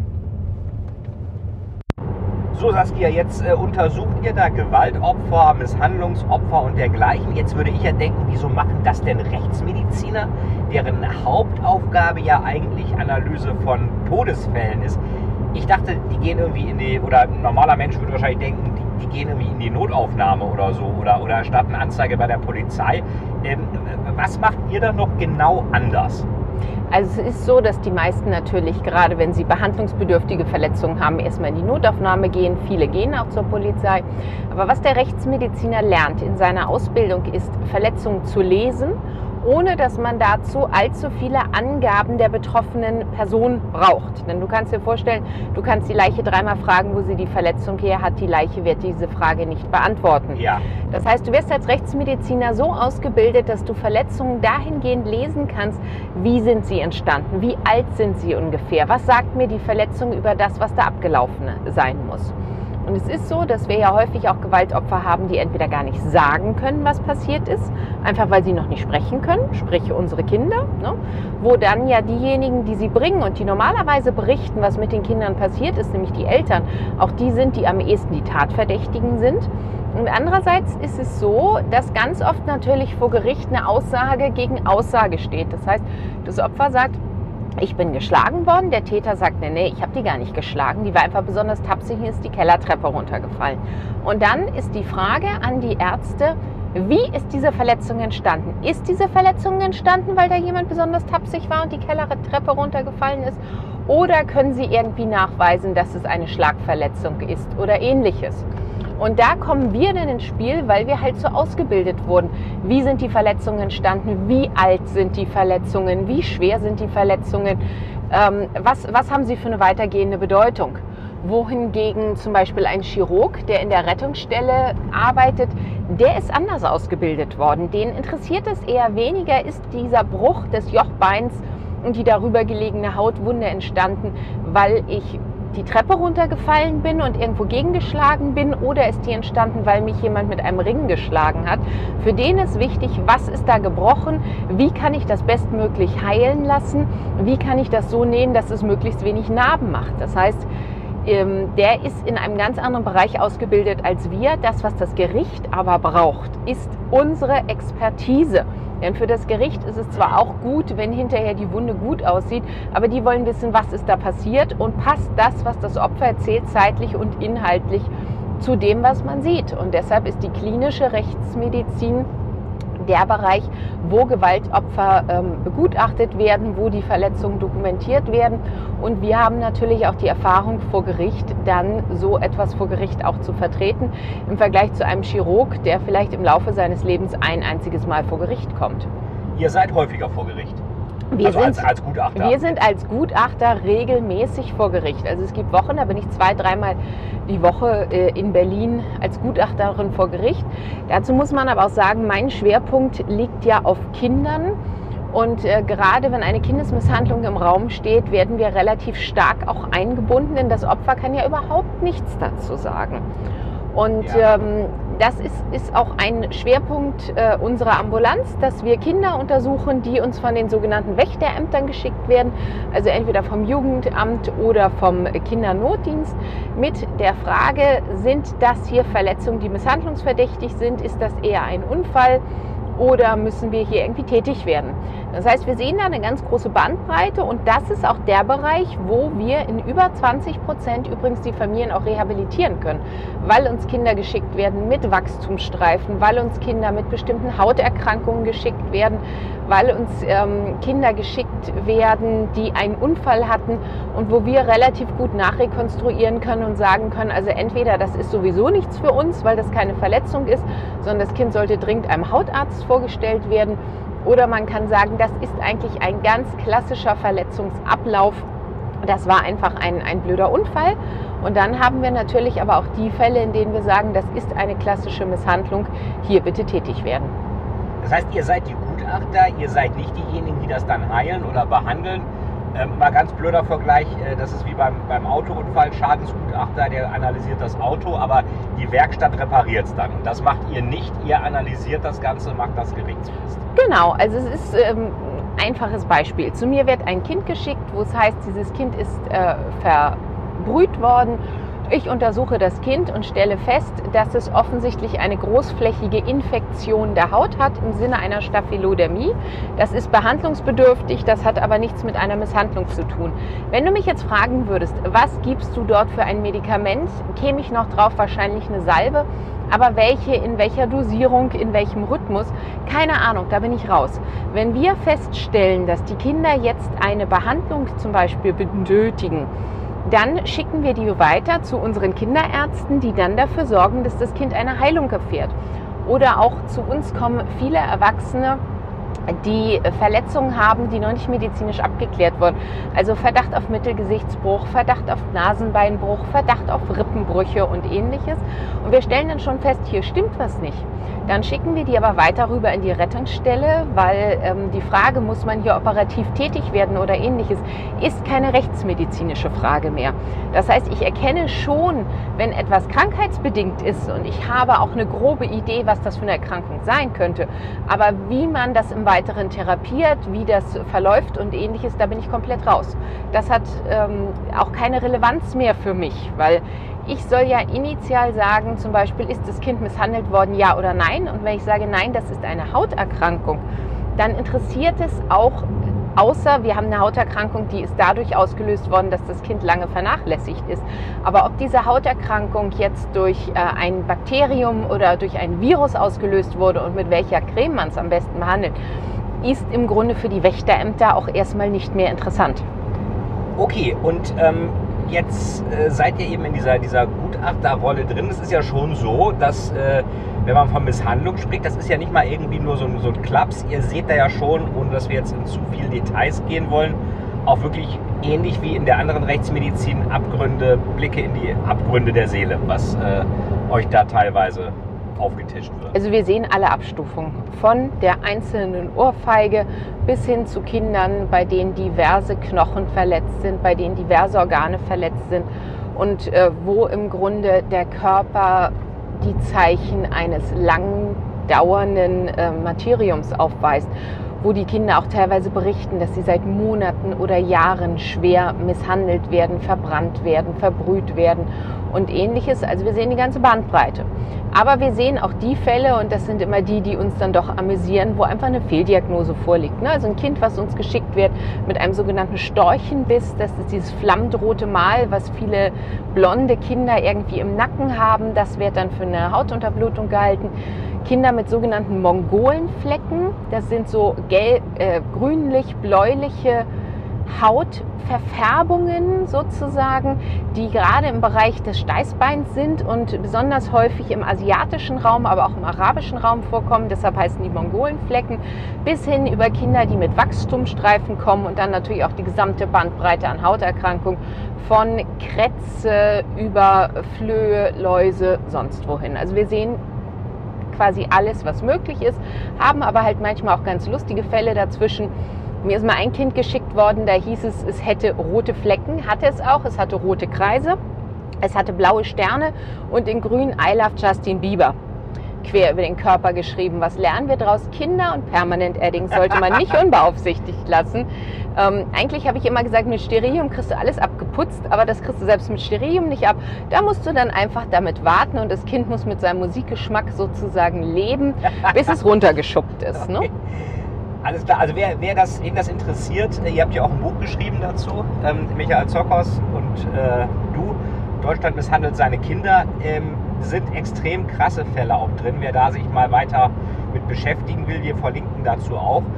So, Saskia, jetzt äh, untersucht ihr da Gewaltopfer, Misshandlungsopfer und dergleichen. Jetzt würde ich ja denken, wieso machen das denn Rechtsmediziner, deren Hauptaufgabe ja eigentlich Analyse von Todesfällen ist? Ich dachte, die gehen irgendwie in die, oder ein normaler Mensch würde wahrscheinlich denken, die, die gehen irgendwie in die Notaufnahme oder so oder, oder erstatten Anzeige bei der Polizei. Ähm, was macht ihr da noch genau anders? Also es ist so, dass die meisten natürlich, gerade wenn sie behandlungsbedürftige Verletzungen haben, erstmal in die Notaufnahme gehen. Viele gehen auch zur Polizei. Aber was der Rechtsmediziner lernt in seiner Ausbildung ist, Verletzungen zu lesen, ohne dass man dazu allzu viele Angaben der betroffenen Person braucht. Denn du kannst dir vorstellen, du kannst die Leiche dreimal fragen, wo sie die Verletzung her hat. Die Leiche wird diese Frage nicht beantworten. Ja. Das heißt, du wirst als Rechtsmediziner so ausgebildet, dass du Verletzungen dahingehend lesen kannst, wie sind sie entstanden, wie alt sind sie ungefähr, was sagt mir die Verletzung über das, was da abgelaufen sein muss. Und es ist so, dass wir ja häufig auch Gewaltopfer haben, die entweder gar nicht sagen können, was passiert ist, einfach weil sie noch nicht sprechen können, sprich unsere Kinder, ne? Wo dann ja diejenigen, die sie bringen und die normalerweise berichten, was mit den Kindern passiert ist, nämlich die Eltern, auch die sind, die am ehesten die Tatverdächtigen sind. Und andererseits ist es so, dass ganz oft natürlich vor Gericht eine Aussage gegen Aussage steht. Das heißt, das Opfer sagt, ich bin geschlagen worden. Der Täter sagt, nee, nee, ich habe die gar nicht geschlagen. Die war einfach besonders tapsig und ist die Kellertreppe runtergefallen. Und dann ist die Frage an die Ärzte, wie ist diese Verletzung entstanden? Ist diese Verletzung entstanden, weil da jemand besonders tapsig war und die Kellertreppe runtergefallen ist? Oder können Sie irgendwie nachweisen, dass es eine Schlagverletzung ist oder ähnliches? Und da kommen wir dann ins Spiel, weil wir halt so ausgebildet wurden. Wie sind die Verletzungen entstanden? Wie alt sind die Verletzungen? Wie schwer sind die Verletzungen? Ähm, was, was haben sie für eine weitergehende Bedeutung? Wohingegen zum Beispiel ein Chirurg, der in der Rettungsstelle arbeitet, der ist anders ausgebildet worden. Den interessiert es eher weniger, ist dieser Bruch des Jochbeins und die darüber gelegene Hautwunde entstanden, weil ich die Treppe runtergefallen bin und irgendwo gegengeschlagen bin, oder ist die entstanden, weil mich jemand mit einem Ring geschlagen hat. Für den ist wichtig, was ist da gebrochen, wie kann ich das bestmöglich heilen lassen, wie kann ich das so nähen, dass es möglichst wenig Narben macht. Das heißt, der ist in einem ganz anderen Bereich ausgebildet als wir. Das, was das Gericht aber braucht, ist unsere Expertise. Denn für das Gericht ist es zwar auch gut, wenn hinterher die Wunde gut aussieht, aber die wollen wissen, was ist da passiert und passt das, was das Opfer erzählt, zeitlich und inhaltlich zu dem, was man sieht. Und deshalb ist die klinische Rechtsmedizin der Bereich, wo Gewaltopfer ähm, begutachtet werden, wo die Verletzungen dokumentiert werden. Und wir haben natürlich auch die Erfahrung vor Gericht, dann so etwas vor Gericht auch zu vertreten, im Vergleich zu einem Chirurg, der vielleicht im Laufe seines Lebens ein einziges Mal vor Gericht kommt. Ihr seid häufiger vor Gericht? Wir, also sind, als, als Gutachter. wir sind als Gutachter regelmäßig vor Gericht. Also es gibt Wochen, da bin ich zwei, dreimal die Woche in Berlin als Gutachterin vor Gericht. Dazu muss man aber auch sagen, mein Schwerpunkt liegt ja auf Kindern. Und äh, gerade wenn eine Kindesmisshandlung im Raum steht, werden wir relativ stark auch eingebunden, denn das Opfer kann ja überhaupt nichts dazu sagen. Und ja. ähm, das ist, ist auch ein Schwerpunkt äh, unserer Ambulanz, dass wir Kinder untersuchen, die uns von den sogenannten Wächterämtern geschickt werden, also entweder vom Jugendamt oder vom Kindernotdienst, mit der Frage, sind das hier Verletzungen, die misshandlungsverdächtig sind, ist das eher ein Unfall? Oder müssen wir hier irgendwie tätig werden? Das heißt, wir sehen da eine ganz große Bandbreite und das ist auch der Bereich, wo wir in über zwanzig Prozent übrigens die Familien auch rehabilitieren können, weil uns Kinder geschickt werden mit Wachstumsstreifen, weil uns Kinder mit bestimmten Hauterkrankungen geschickt werden, weil uns ähm, Kinder geschickt werden, die einen Unfall hatten und wo wir relativ gut nachrekonstruieren können und sagen können, also entweder das ist sowieso nichts für uns, weil das keine Verletzung ist, sondern das Kind sollte dringend einem Hautarzt vorgestellt werden, Oder man kann sagen, das ist eigentlich ein ganz klassischer Verletzungsablauf. Das war einfach ein, ein blöder Unfall. Und dann haben wir natürlich aber auch die Fälle, in denen wir sagen, das ist eine klassische Misshandlung, hier bitte tätig werden. Das heißt, ihr seid die Gutachter, ihr seid nicht diejenigen, die das dann heilen oder behandeln. Ähm, mal ganz blöder Vergleich, äh, das ist wie beim, beim Autounfall, Schadensgutachter, der analysiert das Auto, aber die Werkstatt repariert es dann. Und das macht ihr nicht, ihr analysiert das Ganze, macht das gerichtsfest. Genau, also es ist ähm, ein einfaches Beispiel. Zu mir wird ein Kind geschickt, wo es heißt, dieses Kind ist äh, verbrüht worden. Ich untersuche das Kind und stelle fest, dass es offensichtlich eine großflächige Infektion der Haut hat im Sinne einer Staphylodermie. Das ist behandlungsbedürftig, das hat aber nichts mit einer Misshandlung zu tun. Wenn du mich jetzt fragen würdest, was gibst du dort für ein Medikament, käme ich noch drauf, wahrscheinlich eine Salbe. Aber welche, in welcher Dosierung, in welchem Rhythmus, keine Ahnung, da bin ich raus. Wenn wir feststellen, dass die Kinder jetzt eine Behandlung zum Beispiel benötigen, dann schicken wir die weiter zu unseren Kinderärzten, die dann dafür sorgen, dass das Kind eine Heilung erfährt. Oder auch zu uns kommen viele Erwachsene, die Verletzungen haben, die noch nicht medizinisch abgeklärt wurden. Also Verdacht auf Mittelgesichtsbruch, Verdacht auf Nasenbeinbruch, Verdacht auf Rippenbrüche und ähnliches. Und wir stellen dann schon fest, hier stimmt was nicht. Dann schicken wir die aber weiter rüber in die Rettungsstelle, weil ähm, die Frage, muss man hier operativ tätig werden oder ähnliches, ist keine rechtsmedizinische Frage mehr. Das heißt, ich erkenne schon, wenn etwas krankheitsbedingt ist und ich habe auch eine grobe Idee, was das für eine Erkrankung sein könnte. Aber wie man das im Weiteren therapiert, wie das verläuft und ähnliches, da bin ich komplett raus. Das hat ähm, auch keine Relevanz mehr für mich, weil ich soll ja initial sagen, zum Beispiel, ist das Kind misshandelt worden, ja oder nein? Und wenn ich sage, nein, das ist eine Hauterkrankung, dann interessiert es auch, außer wir haben eine Hauterkrankung, die ist dadurch ausgelöst worden, dass das Kind lange vernachlässigt ist. Aber ob diese Hauterkrankung jetzt durch äh, ein Bakterium oder durch ein Virus ausgelöst wurde und mit welcher Creme man es am besten behandelt, ist im Grunde für die Wächterämter auch erstmal nicht mehr interessant. Okay, und ähm jetzt äh, seid ihr eben in dieser, dieser Gutachterrolle drin. Es ist ja schon so, dass, äh, wenn man von Misshandlung spricht, das ist ja nicht mal irgendwie nur so ein, so ein Klaps. Ihr seht da ja schon, ohne dass wir jetzt in zu viele Details gehen wollen, auch wirklich ähnlich wie in der anderen Rechtsmedizin Abgründe, Blicke in die Abgründe der Seele, was äh, euch da teilweise aufgetischt wird. Also wir sehen alle Abstufungen, von der einzelnen Ohrfeige bis hin zu Kindern, bei denen diverse Knochen verletzt sind, bei denen diverse Organe verletzt sind und äh, wo im Grunde der Körper die Zeichen eines lang dauernden äh, Martyriums aufweist, wo die Kinder auch teilweise berichten, dass sie seit Monaten oder Jahren schwer misshandelt werden, verbrannt werden, verbrüht werden und ähnliches. Also wir sehen die ganze Bandbreite. Aber wir sehen auch die Fälle, und das sind immer die, die uns dann doch amüsieren, wo einfach eine Fehldiagnose vorliegt. Also ein Kind, was uns geschickt wird mit einem sogenannten Storchenbiss, das ist dieses flammend rote Mal, was viele blonde Kinder irgendwie im Nacken haben, das wird dann für eine Hautunterblutung gehalten. Kinder mit sogenannten Mongolenflecken, das sind so gelb, äh, grünlich-bläuliche Hautverfärbungen sozusagen, die gerade im Bereich des Steißbeins sind und besonders häufig im asiatischen Raum, aber auch im arabischen Raum vorkommen. Deshalb heißen die Mongolenflecken, bis hin über Kinder, die mit Wachstumsstreifen kommen und dann natürlich auch die gesamte Bandbreite an Hauterkrankungen von Krätze über Flöhe, Läuse, sonst wohin. Also wir sehen quasi alles, was möglich ist, haben aber halt manchmal auch ganz lustige Fälle dazwischen. Mir ist mal ein Kind geschickt worden, da hieß es, es hätte rote Flecken, hatte es auch, es hatte rote Kreise, es hatte blaue Sterne und in grün I love Justin Bieber quer über den Körper geschrieben. Was lernen wir daraus? Kinder und Permanent-Adding sollte man nicht unbeaufsichtigt lassen. Ähm, eigentlich habe ich immer gesagt, mit Sterilium kriegst du alles abgeputzt, aber das kriegst du selbst mit Sterilium nicht ab. Da musst du dann einfach damit warten und das Kind muss mit seinem Musikgeschmack sozusagen leben, bis es runtergeschuppt ist. Ne? Alles klar, also wer, wer das, wen das interessiert, ihr habt ja auch ein Buch geschrieben dazu, ähm, Michael Zockhaus und äh, du, Deutschland misshandelt seine Kinder, ähm, sind extrem krasse Fälle auch drin. Wer da sich mal weiter mit beschäftigen will, wir verlinken dazu auch.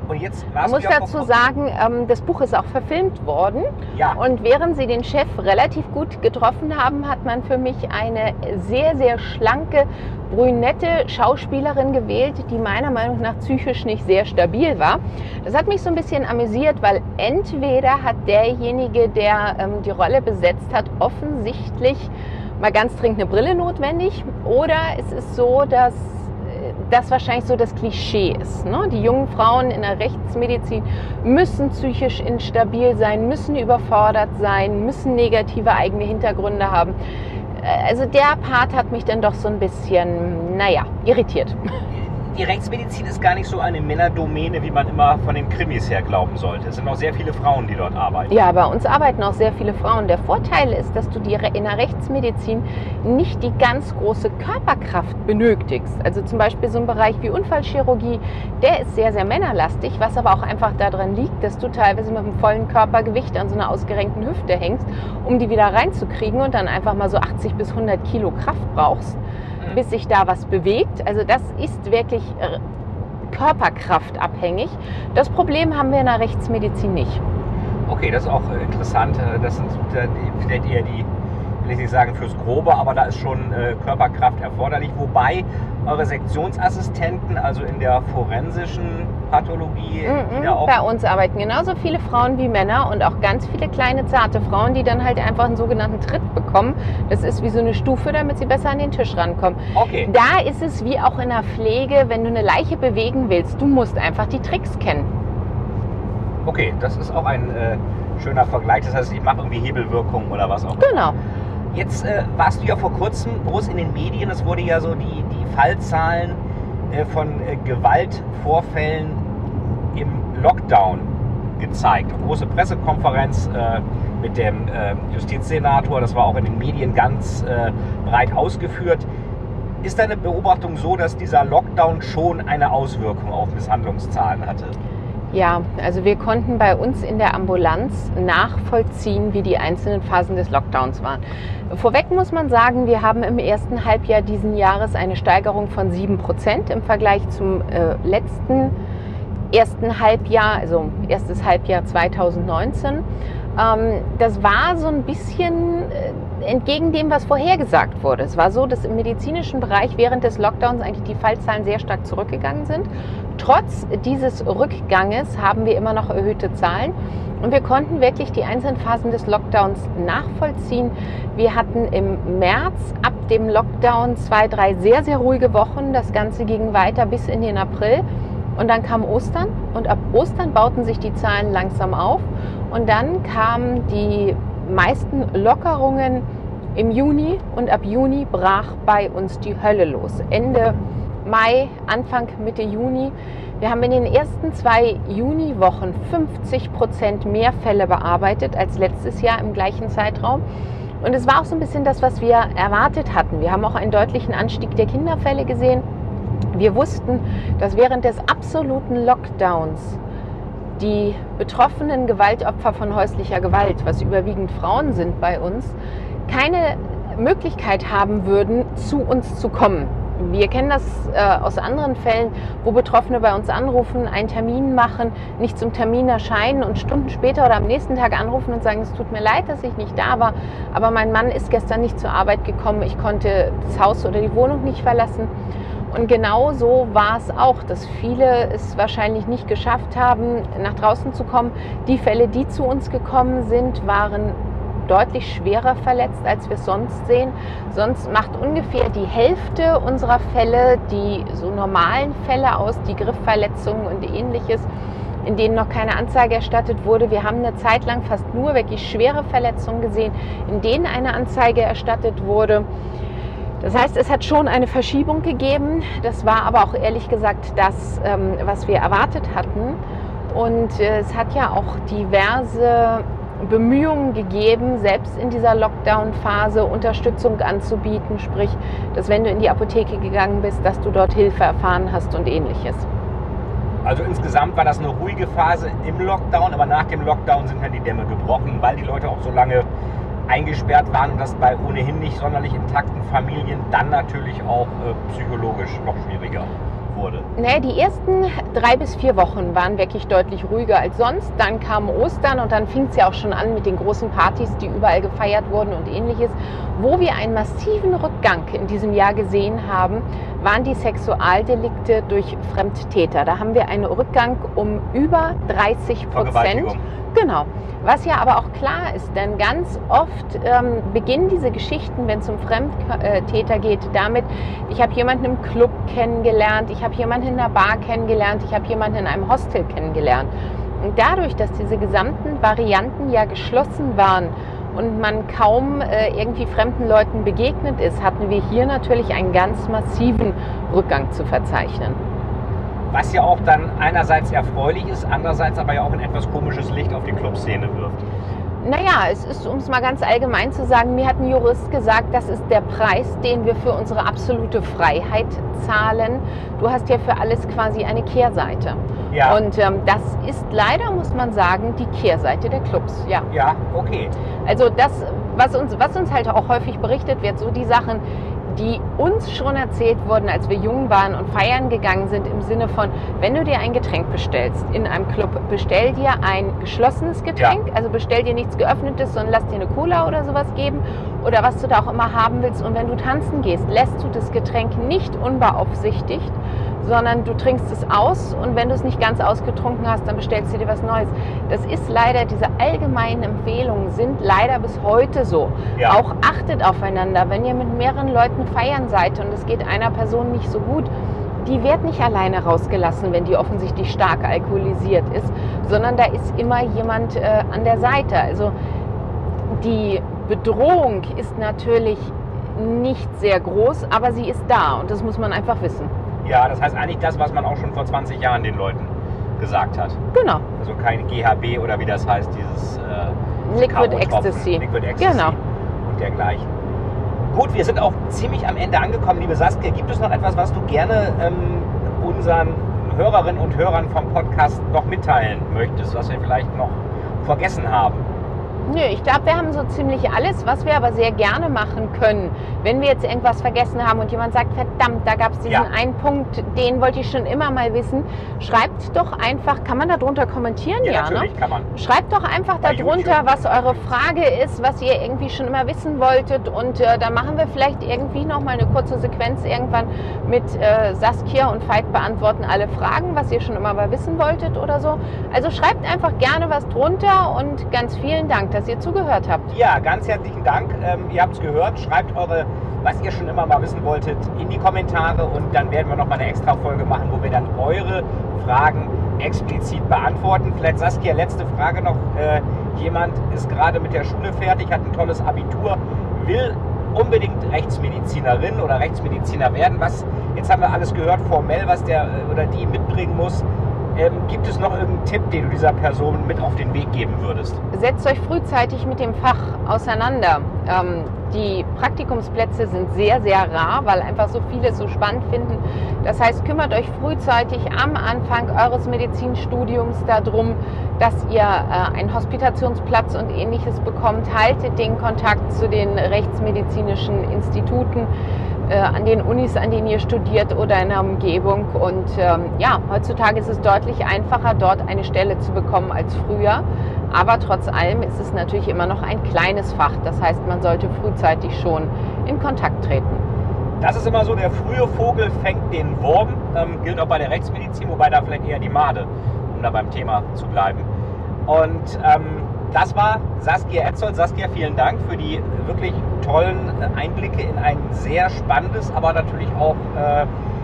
Und jetzt Man warst muss du ja dazu vor- sagen, ähm, das Buch ist auch verfilmt worden. Ja. Und während sie den Chef relativ gut getroffen haben, hat man für mich eine sehr, sehr schlanke, brünette Schauspielerin gewählt, die meiner Meinung nach psychisch nicht sehr stabil war. Das hat mich so ein bisschen amüsiert, weil entweder hat derjenige, der ähm, die Rolle besetzt hat, offensichtlich mal ganz dringend eine Brille notwendig, oder es ist so, dass das wahrscheinlich so das Klischee ist. Ne? Die jungen Frauen in der Rechtsmedizin müssen psychisch instabil sein, müssen überfordert sein, müssen negative eigene Hintergründe haben. Also der Part hat mich dann doch so ein bisschen, naja, irritiert. Die Rechtsmedizin ist gar nicht so eine Männerdomäne, wie man immer von den Krimis her glauben sollte. Es sind auch sehr viele Frauen, die dort arbeiten. Ja, bei uns arbeiten auch sehr viele Frauen. Der Vorteil ist, dass du die in der Rechtsmedizin nicht die ganz große Körperkraft benötigst. Also zum Beispiel so ein Bereich wie Unfallchirurgie, der ist sehr, sehr männerlastig, was aber auch einfach daran liegt, dass du teilweise mit einem vollen Körpergewicht an so einer ausgerenkten Hüfte hängst, um die wieder reinzukriegen und dann einfach mal so achtzig bis hundert Kilo Kraft brauchst, bis sich da was bewegt. Also das ist wirklich körperkraftabhängig. Das Problem haben wir in der Rechtsmedizin nicht. Okay, das ist auch äh, interessant. Das sind äh, vielleicht eher die, will ich nicht sagen fürs Grobe, aber da ist schon äh, Körperkraft erforderlich. Wobei eure Sektionsassistenten, also in der forensischen Pathologie, Mhm, die da auch... bei uns arbeiten genauso viele Frauen wie Männer und auch ganz viele kleine, zarte Frauen, die dann halt einfach einen sogenannten Tritt bekommen. Das ist wie so eine Stufe, damit sie besser an den Tisch rankommen. Okay. Da ist es wie auch in der Pflege, wenn du eine Leiche bewegen willst, du musst einfach die Tricks kennen. Okay, das ist auch ein äh, schöner Vergleich. Das heißt, ich mache irgendwie Hebelwirkung oder was auch immer. Genau. Jetzt äh, warst du ja vor kurzem groß in den Medien. Es wurde ja so die, die Fallzahlen äh, von äh, Gewaltvorfällen im Lockdown gezeigt. Eine große Pressekonferenz äh, mit dem äh, Justizsenator. Das war auch in den Medien ganz äh, breit ausgeführt. Ist deine Beobachtung so, dass dieser Lockdown schon eine Auswirkung auf Misshandlungszahlen hatte? Ja, also wir konnten bei uns in der Ambulanz nachvollziehen, wie die einzelnen Phasen des Lockdowns waren. Vorweg muss man sagen, wir haben im ersten Halbjahr diesen Jahres eine Steigerung von sieben Prozent im Vergleich zum äh, letzten ersten Halbjahr, also erstes Halbjahr zweitausendneunzehn. Ähm, das war so ein bisschen äh, entgegen dem, was vorhergesagt wurde. Es war so, dass im medizinischen Bereich während des Lockdowns eigentlich die Fallzahlen sehr stark zurückgegangen sind. Trotz dieses Rückganges haben wir immer noch erhöhte Zahlen und wir konnten wirklich die einzelnen Phasen des Lockdowns nachvollziehen. Wir hatten im März ab dem Lockdown zwei, drei sehr, sehr ruhige Wochen. Das Ganze ging weiter bis in den April und dann kam Ostern und ab Ostern bauten sich die Zahlen langsam auf und dann kamen die meisten Lockerungen im Juni und ab Juni brach bei uns die Hölle los. Ende Mai, Anfang, Mitte Juni. Wir haben in den ersten zwei Juniwochen fünfzig Prozent mehr Fälle bearbeitet als letztes Jahr im gleichen Zeitraum. Und es war auch so ein bisschen das, was wir erwartet hatten. Wir haben auch einen deutlichen Anstieg der Kinderfälle gesehen. Wir wussten, dass während des absoluten Lockdowns die betroffenen Gewaltopfer von häuslicher Gewalt, was überwiegend Frauen sind bei uns, keine Möglichkeit haben würden, zu uns zu kommen. Wir kennen das äh, aus anderen Fällen, wo Betroffene bei uns anrufen, einen Termin machen, nicht zum Termin erscheinen und Stunden später oder am nächsten Tag anrufen und sagen, es tut mir leid, dass ich nicht da war, aber mein Mann ist gestern nicht zur Arbeit gekommen, ich konnte das Haus oder die Wohnung nicht verlassen. Und genau so war es auch, dass viele es wahrscheinlich nicht geschafft haben, nach draußen zu kommen. Die Fälle, die zu uns gekommen sind, waren deutlich schwerer verletzt, als wir es sonst sehen. Sonst macht ungefähr die Hälfte unserer Fälle die so normalen Fälle aus, die Griffverletzungen und ähnliches, in denen noch keine Anzeige erstattet wurde. Wir haben eine Zeit lang fast nur wirklich schwere Verletzungen gesehen, in denen eine Anzeige erstattet wurde. Das heißt, es hat schon eine Verschiebung gegeben. Das war aber auch ehrlich gesagt das, was wir erwartet hatten. Und es hat ja auch diverse Bemühungen gegeben, selbst in dieser Lockdown-Phase Unterstützung anzubieten, sprich, dass wenn du in die Apotheke gegangen bist, dass du dort Hilfe erfahren hast und ähnliches. Also insgesamt war das eine ruhige Phase im Lockdown, aber nach dem Lockdown sind dann die Dämme gebrochen, weil die Leute auch so lange eingesperrt waren und das bei ohnehin nicht sonderlich intakten Familien dann natürlich auch äh, psychologisch noch schwieriger. wurde? Naja, die ersten drei bis vier Wochen waren wirklich deutlich ruhiger als sonst. Dann kam Ostern und dann fing es ja auch schon an mit den großen Partys, die überall gefeiert wurden und ähnliches. Wo wir einen massiven Rückgang in diesem Jahr gesehen haben, waren die Sexualdelikte durch Fremdtäter. Da haben wir einen Rückgang um über dreißig Prozent. Genau. Was ja aber auch klar ist, denn ganz oft ähm, beginnen diese Geschichten, wenn es um Fremdtäter geht, damit, ich habe jemanden im Club kennengelernt, ich habe jemanden in einer Bar kennengelernt, ich habe jemanden in einem Hostel kennengelernt. Und dadurch, dass diese gesamten Varianten ja geschlossen waren und man kaum äh, irgendwie fremden Leuten begegnet ist, hatten wir hier natürlich einen ganz massiven Rückgang zu verzeichnen. Was ja auch dann einerseits erfreulich ist, andererseits aber ja auch ein etwas komisches Licht auf die Clubszene wirft. Naja, es ist, um es mal ganz allgemein zu sagen, mir hat ein Jurist gesagt, das ist der Preis, den wir für unsere absolute Freiheit zahlen. Du hast ja für alles quasi eine Kehrseite. Ja. Und ähm, das ist leider, muss man sagen, die Kehrseite der Clubs. Ja, ja, okay. Also das, was uns, was uns halt auch häufig berichtet wird, so die Sachen, die uns schon erzählt wurden, als wir jung waren und feiern gegangen sind, im Sinne von, wenn du dir ein Getränk bestellst in einem Club, bestell dir ein geschlossenes Getränk, ja. Also bestell dir nichts Geöffnetes, sondern lass dir eine Cola oder sowas geben oder was du da auch immer haben willst. Und wenn du tanzen gehst, lässt du das Getränk nicht unbeaufsichtigt, sondern du trinkst es aus und wenn du es nicht ganz ausgetrunken hast, dann bestellst du dir was Neues. Das ist leider, diese allgemeinen Empfehlungen sind leider bis heute so. Ja. Auch achtet aufeinander, wenn ihr mit mehreren Leuten feiern seid und es geht einer Person nicht so gut, die wird nicht alleine rausgelassen, wenn die offensichtlich stark alkoholisiert ist, sondern da ist immer jemand äh, an der Seite. Also die Bedrohung ist natürlich nicht sehr groß, aber sie ist da und das muss man einfach wissen. Ja, das heißt eigentlich das, was man auch schon vor zwanzig Jahren den Leuten gesagt hat. Genau. Also kein G H B oder wie das heißt, dieses äh, Liquid Ecstasy. Liquid Ecstasy genau. Und dergleichen. Gut, wir sind auch ziemlich am Ende angekommen, liebe Saskia. Gibt es noch etwas, was du gerne ähm, unseren Hörerinnen und Hörern vom Podcast noch mitteilen möchtest, was wir vielleicht noch vergessen haben? Nö, ich glaube, wir haben so ziemlich alles, was wir aber sehr gerne machen können. Wenn wir jetzt irgendwas vergessen haben und jemand sagt, verdammt, da gab es diesen ja. einen Punkt, den wollte ich schon immer mal wissen, schreibt doch einfach, kann man da drunter kommentieren? Ja, ja natürlich ne? kann man. Schreibt doch einfach da drunter, was eure Frage ist, was ihr irgendwie schon immer wissen wolltet und äh, da machen wir vielleicht irgendwie noch mal eine kurze Sequenz irgendwann mit äh, Saskia und Veit beantworten alle Fragen, was ihr schon immer mal wissen wolltet oder so. Also schreibt einfach gerne was drunter und ganz vielen Dank, dass ihr zugehört habt. Ja, ganz herzlichen Dank. Ähm, ihr habt es gehört. Schreibt eure, was ihr schon immer mal wissen wolltet, in die Kommentare und dann werden wir noch mal eine extra Folge machen, wo wir dann eure Fragen explizit beantworten. Vielleicht Saskia, letzte Frage noch. Äh, jemand ist gerade mit der Schule fertig, hat ein tolles Abitur, will unbedingt Rechtsmedizinerin oder Rechtsmediziner werden. Was, jetzt haben wir alles gehört, formell, was der oder die mitbringen muss. Ähm, gibt es noch irgendeinen Tipp, den du dieser Person mit auf den Weg geben würdest? Setzt euch frühzeitig mit dem Fach auseinander. Ähm, die Praktikumsplätze sind sehr, sehr rar, weil einfach so viele es so spannend finden. Das heißt, kümmert euch frühzeitig am Anfang eures Medizinstudiums darum, dass ihr äh, einen Hospitationsplatz und Ähnliches bekommt. Haltet den Kontakt zu den rechtsmedizinischen Instituten, äh, an den Unis, an denen ihr studiert oder in der Umgebung. Und ähm, ja, heutzutage ist es deutlich einfacher, dort eine Stelle zu bekommen als früher. Aber trotz allem ist es natürlich immer noch ein kleines Fach. Das heißt, man sollte frühzeitig schon in Kontakt treten. Das ist immer so, der frühe Vogel fängt den Wurm. Ähm, gilt auch bei der Rechtsmedizin, wobei da vielleicht eher die Made, um da beim Thema zu bleiben. Und ähm, das war Saskia Etzold. Saskia, vielen Dank für die wirklich tollen Einblicke in ein sehr spannendes, aber natürlich auch äh,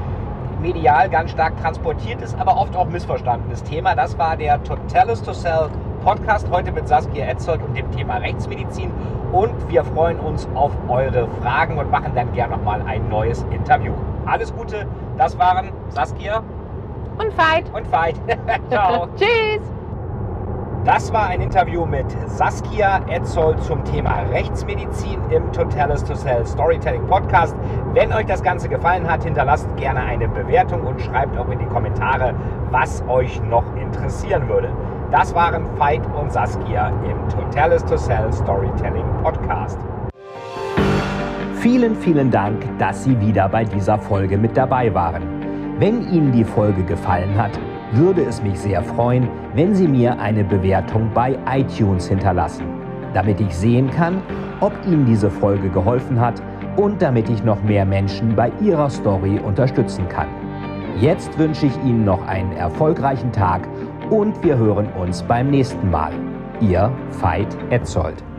medial ganz stark transportiertes, aber oft auch missverstandenes Thema. Das war der Totalis to Sell Podcast heute mit Saskia Etzold und dem Thema Rechtsmedizin. Und wir freuen uns auf eure Fragen und machen dann gern nochmal ein neues Interview. Alles Gute, das waren Saskia und Veit. Und Veit. Ciao. Tschüss. Das war ein Interview mit Saskia Etzold zum Thema Rechtsmedizin im Totalis to Sell Storytelling Podcast. Wenn euch das Ganze gefallen hat, hinterlasst gerne eine Bewertung und schreibt auch in die Kommentare, was euch noch interessieren würde. Das waren Veit und Saskia im Totalis to Sell Storytelling Podcast. Vielen, vielen Dank, dass Sie wieder bei dieser Folge mit dabei waren. Wenn Ihnen die Folge gefallen hat, würde es mich sehr freuen, wenn Sie mir eine Bewertung bei iTunes hinterlassen, damit ich sehen kann, ob Ihnen diese Folge geholfen hat und damit ich noch mehr Menschen bei ihrer Story unterstützen kann. Jetzt wünsche ich Ihnen noch einen erfolgreichen Tag und wir hören uns beim nächsten Mal. Ihr Veit Etzold.